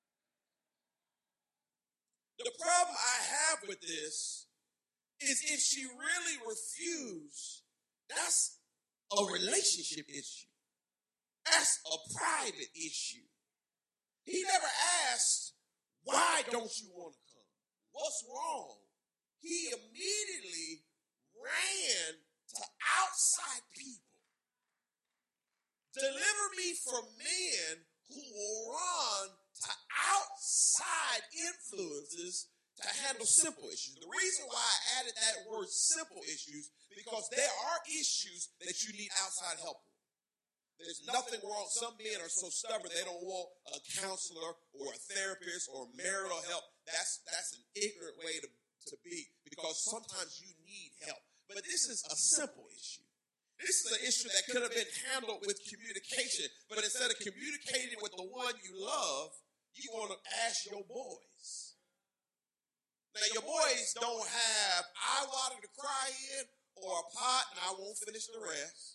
The problem I have with this is if she really refused, that's a relationship issue. That's a private issue. He never asked, why don't you want to come? What's wrong? He immediately ran to outside people. Deliver me from men who will run to outside influences to handle simple issues. The reason why I added that word simple issues, because there are issues that you need outside help with. There's nothing wrong. Some men are so stubborn they don't want a counselor or a therapist or marital help. That's an ignorant way to be, because sometimes you need help. But this is a simple issue. This is an issue that could have been handled with communication, but instead of communicating with the one you love, you want to ask your boys. Now, your boys don't have eye water to cry in or a pot, and I won't finish the rest.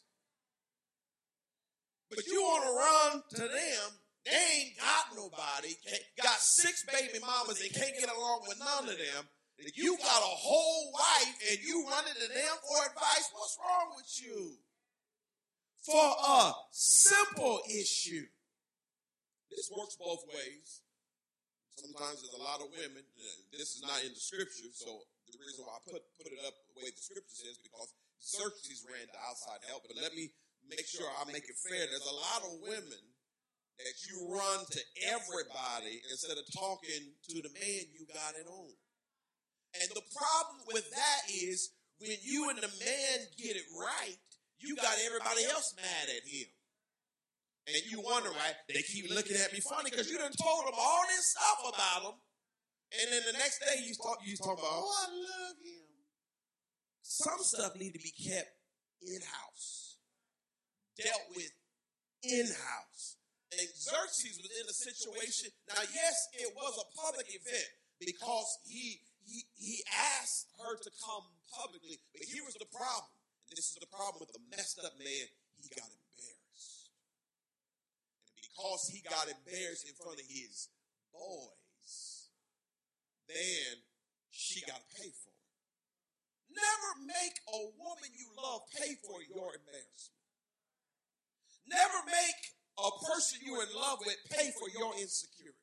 But you want to run to them. They ain't got nobody, got 6 baby mamas and can't get along with none of them. You got a whole wife and you running to them for advice. What's wrong with you? For a simple issue. This works both ways. Sometimes there's a lot of women. This is not in the scripture, so the reason why I put it up the way the scripture says because Xerxes ran to outside help. But let me make sure I make it fair. There's a lot of women that you run to everybody instead of talking to the man you got it on. And the problem with that is when you and the man get it right, you got everybody else mad at him. And you wonder, right, they keep looking at me funny because you done told them all this stuff about them. And then the next day you talk about, oh, I love him. Some stuff need to be kept in-house, dealt with in-house. And Xerxes was in a situation. Now, yes, it was a public event because he asked her to come publicly. But here was the problem. And this is the problem with the messed up man. He got embarrassed. And because he got embarrassed in front of his boys, then she got to pay for it. Never make a woman you love pay for your embarrassment. Never make a person you're in love with pay for your insecurity.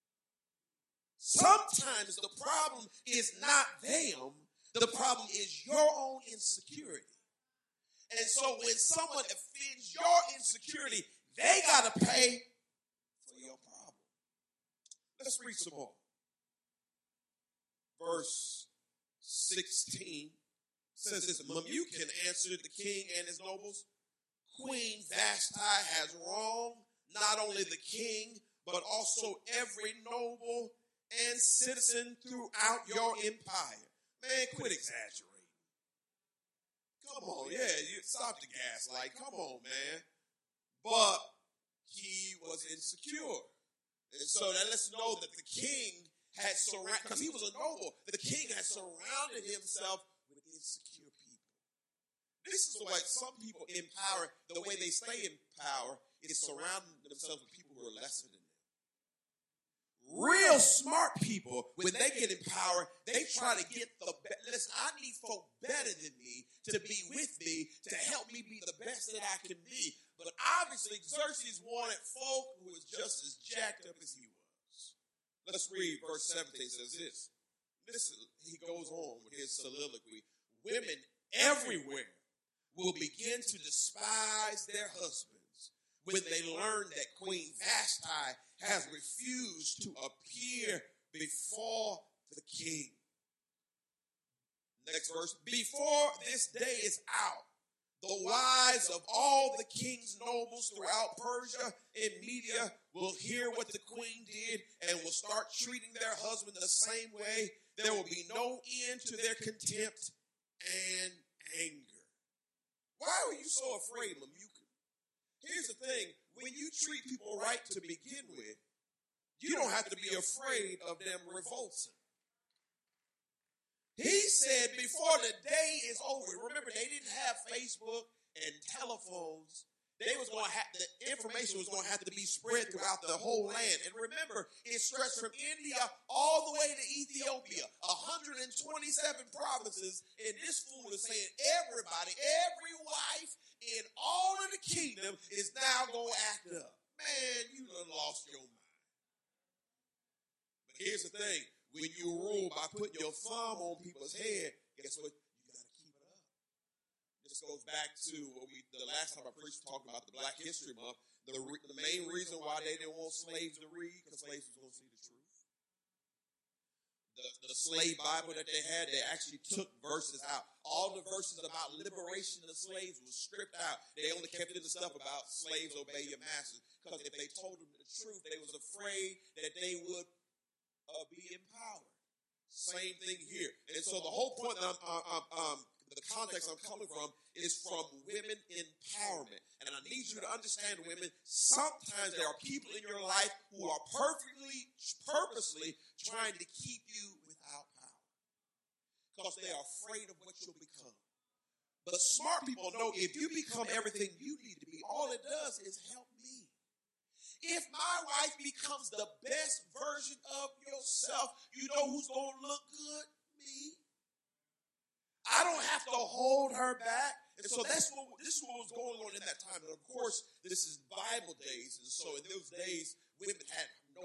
Sometimes the problem is not them. The problem is your own insecurity. And so when someone offends your insecurity, they got to pay for your problem. Let's read some more. Verse 16 says this, Memucan answered the king and his nobles, Queen Vashti has wronged not only the king, but also every noble and citizen throughout your empire. Man, quit exaggerating. Come on, you stop the gaslight. Come on, man. But he was insecure. And so that lets us know that the king had surrounded, because he was a noble, the king had surrounded himself with insecure people. This is why some people in power, the way they stay in power is surrounding themselves with people who are lesser than them. Real smart people, when they get in power, they try to get the best. Listen, I need folk better than me to be with me, to help me be the best that I can be. But obviously, Xerxes wanted folk who was just as jacked up as he was. Let's read verse 17. It says this. Listen, he goes on with his soliloquy. Women everywhere will begin to despise their husbands when they learn that Queen Vashti has refused to appear before the king. Next verse. Before this day is out, the wives of all the king's nobles throughout Persia and Media will hear what the queen did and will start treating their husband the same way. There will be no end to their contempt and anger. Why were you so afraid, Memucan? Here's the thing. When you treat people right to begin with, you don't have to be afraid of them revolting. He said before the day is over, remember they didn't have Facebook and telephones. They was going to have, the information was going to have to be spread throughout the whole land. And remember, it stretched from India all the way to Ethiopia, 127 provinces. And this fool is saying everybody, every wife in all of the kingdom is now going to act up. Man, you done lost your mind. But here's the thing. When you rule by putting your thumb on people's head, guess what? You got to keep it up. This goes back to what the last time I preached talking about the Black History Month. The main reason why they didn't want slaves to read, because slaves was going to see the truth. The slave Bible that they had, they actually took verses out. All the verses about liberation of slaves was stripped out. They only kept in the stuff about slaves obey your masters. Because if they told them the truth, they was afraid that they would be empowered. Same thing here. And so the whole point that the context I'm coming from is from women empowerment. And I need you to understand, women, sometimes there are people in your life who are purposely trying to keep you without power. Because they are afraid of what you'll become. But smart people know if you become everything you need to be, all it does is help me. If my wife becomes the best version of yourself, you know who's going to look good? Me. I don't have to hold her back. And so this is what was going on in that time. And of course, this is Bible days. And so in those days, women had no rights.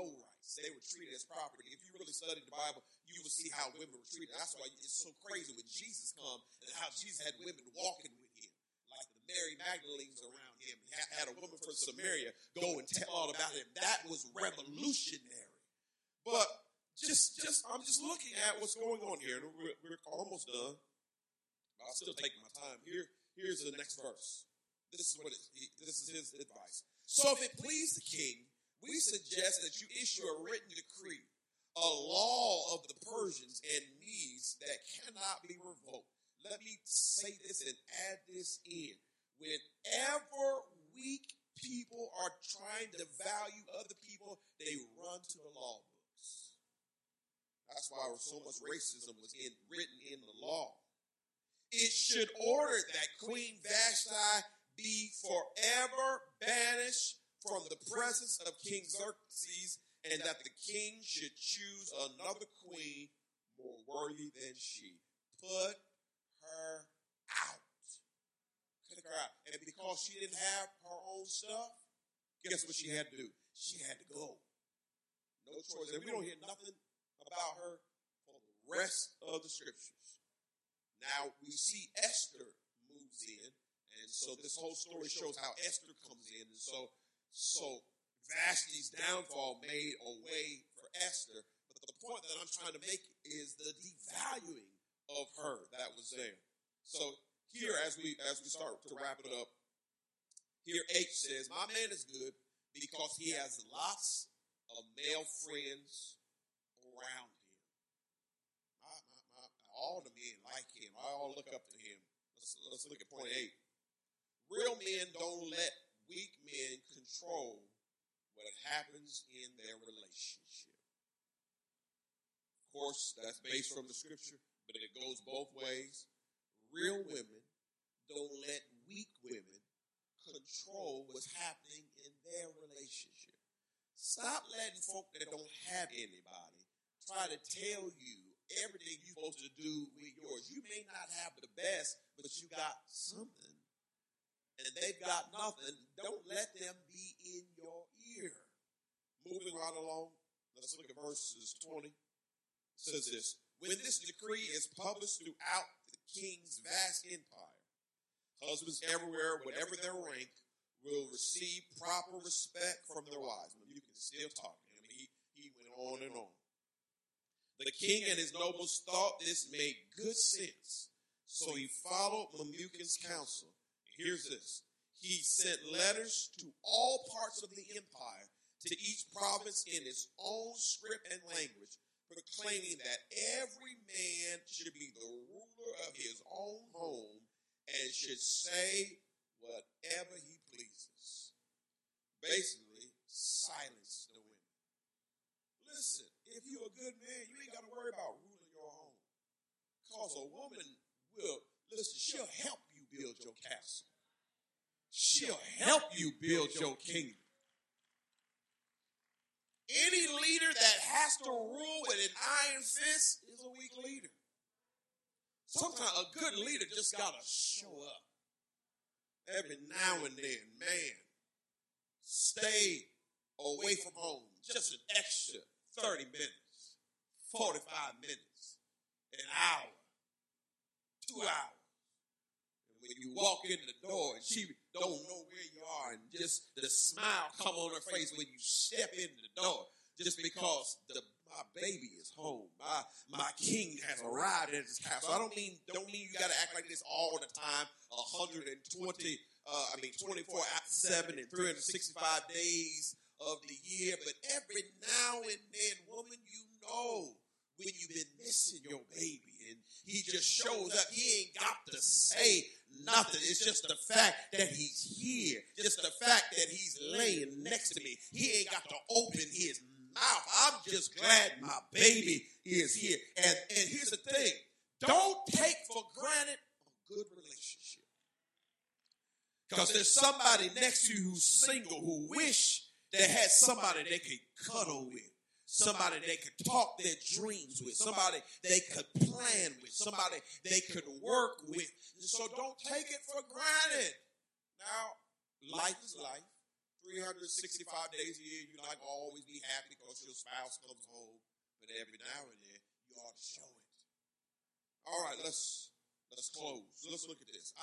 they were treated as property. If you really studied the Bible, you will see how women were treated. That's why it's so crazy when Jesus come and how Jesus had women walking with him, like the Mary Magdalene's around him. He had a woman from Samaria go and tell all about him. That was revolutionary. But I'm just looking at what's going on here. We're almost done. I'll still take my time. Here's the next verse. This is his advice. So if it please the king, we suggest that you issue a written decree, a law of the Persians and Medes that cannot be revoked. Let me say this and add this in. Whenever weak people are trying to value other people, they run to the law books. That's why so much racism was written in the law. It should order that Queen Vashti be forever banished from the presence of King Xerxes, and that the king should choose another queen more worthy than she. Put her out. Put her out. And because she didn't have her own stuff, guess what she had to do? She had to go. No choice. And we don't hear nothing about her for the rest of the scriptures. Now, we see Esther moves in, and so this whole story shows how Esther comes in. And so Vashti's downfall made a way for Esther. But the point that I'm trying to make is the devaluing of her that was there. So here, as we start to wrap it up, here H says, my man is good because he has lots of male friends around him. All the men like him. I all look up to him. Let's look at point 8. Real men don't let weak men control what happens in their relationship. Of course, that's based from the scripture, but it goes both ways. Real women don't let weak women control what's happening in their relationship. Stop letting folk that don't have anybody try to tell you everything you're supposed to do with yours. You may not have the best, but you got something. And they've got nothing. Don't let them be in your ear. Moving right along, let's look at verses 20. It says this. When this decree is published throughout the king's vast empire, husbands everywhere, whatever their rank, will receive proper respect from their wives. You can still talk to him. He went on and on. The king and his nobles thought this made good sense, so he followed Memucan's counsel. Here's this. He sent letters to all parts of the empire, to each province in its own script and language, proclaiming that every man should be the ruler of his own home and should say whatever he pleases. Basically, silence the women. Listen. If you're a good man, you ain't got to worry about ruling your home. Because a woman she'll help you build your castle. She'll help you build your kingdom. Any leader that has to rule with an iron fist is a weak leader. Sometimes a good leader just got to show up. Every now and then, man, stay away from home just an extra 30 minutes, 45 minutes, an hour, 2 hours. And when you walk in the door and she don't know where you are and just the smile come on her face when you step in the door just because my baby is home. My king has arrived at his house. So I don't mean you got to act like this all the time, 24/7 and 365 days of the year, but every now and then, woman, you know when you've been missing your baby and he just shows up. He ain't got to say nothing. It's just the fact that he's here. Just the fact that he's laying next to me. He ain't got to open his mouth. I'm just glad my baby is here. And here's the thing. Don't take for granted a good relationship. Because there's somebody next to you who's single who wish they had somebody they could cuddle with, somebody they could talk their dreams with, somebody they could plan with, somebody they could work with. So don't take it for granted. Now, life is life. 365 days a year, you're not going to always be happy because your spouse comes home. But every now and then, you ought to show it. All right, let's close. Let's look at this.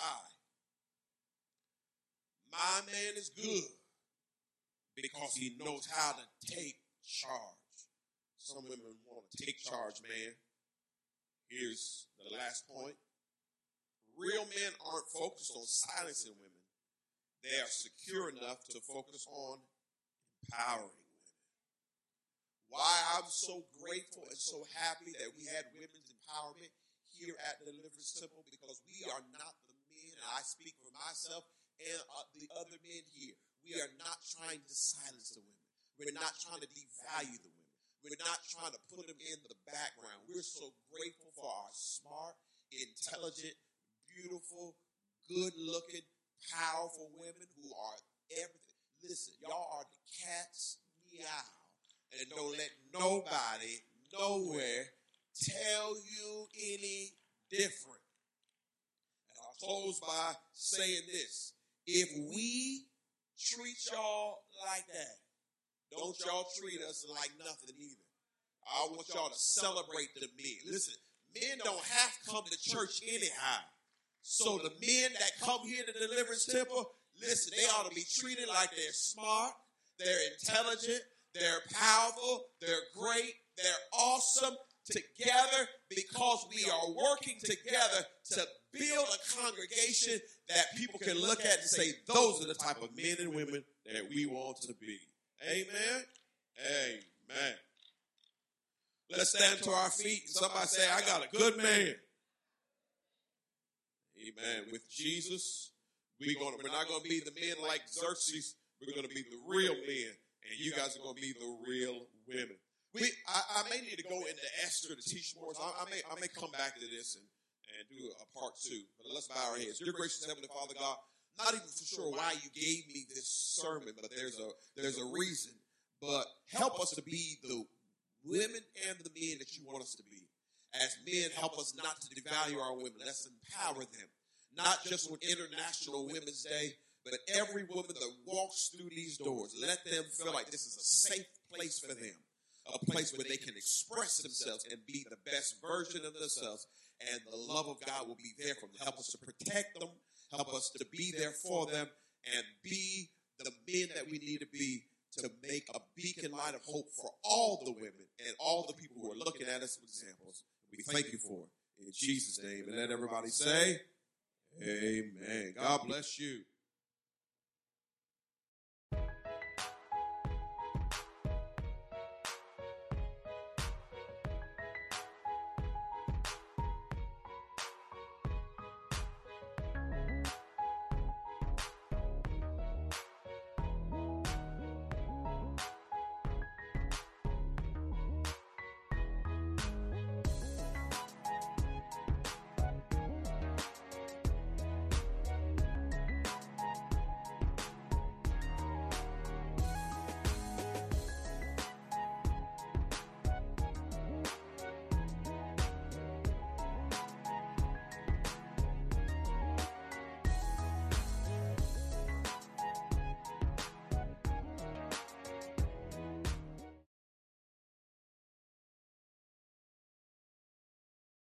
My man is good because he knows how to take charge. Some women want to take charge, man. Here's the last point. Real men aren't focused on silencing women. They are secure enough to focus on empowering women. Why I'm so grateful and so happy that we had women's empowerment here at the Deliverance Temple, because we are not the men, and I speak for myself and the other men here. We are not trying to silence the women. We're not trying to devalue the women. We're not trying to put them in the background. We're so grateful for our smart, intelligent, beautiful, good-looking, powerful women who are everything. Listen, y'all are the cat's meow. And don't let nobody, nowhere, tell you any different. And I'll close by saying this. If we treat y'all like that, don't y'all treat us like nothing either. I want y'all to celebrate the men. Listen, men don't have to come to church anyhow. So the men that come here to Deliverance Temple, listen, they ought to be treated like they're smart, they're intelligent, they're powerful, they're great, they're awesome together, because we are working together to build a congregation that people can look at and say, those are the type of men and women that we want to be. Amen? Amen. Let's stand to our feet and somebody say, I got a good man. Amen. With Jesus, we're not going to be the men like Xerxes. We're going to be the real men, and you guys are going to be the real women. I may need to go into Esther to teach more. So I may come back to this and do a part 2. But let's bow our heads. Dear gracious Heavenly Father God, not even for sure why you gave me this sermon, but there's a reason. But help us to be the women and the men that you want us to be. As men, help us not to devalue our women. Let's empower them. Not just on International Women's Day, but every woman that walks through these doors, let them feel like this is a safe place for them. A place where they can express themselves and be the best version of themselves. And the love of God will be there for them. Help us to protect them. Help us to be there for them. And be the men that we need to be to make a beacon light of hope for all the women and all the people who are looking at us as examples. We thank you for it. In Jesus' name. And let everybody say, amen. God bless you.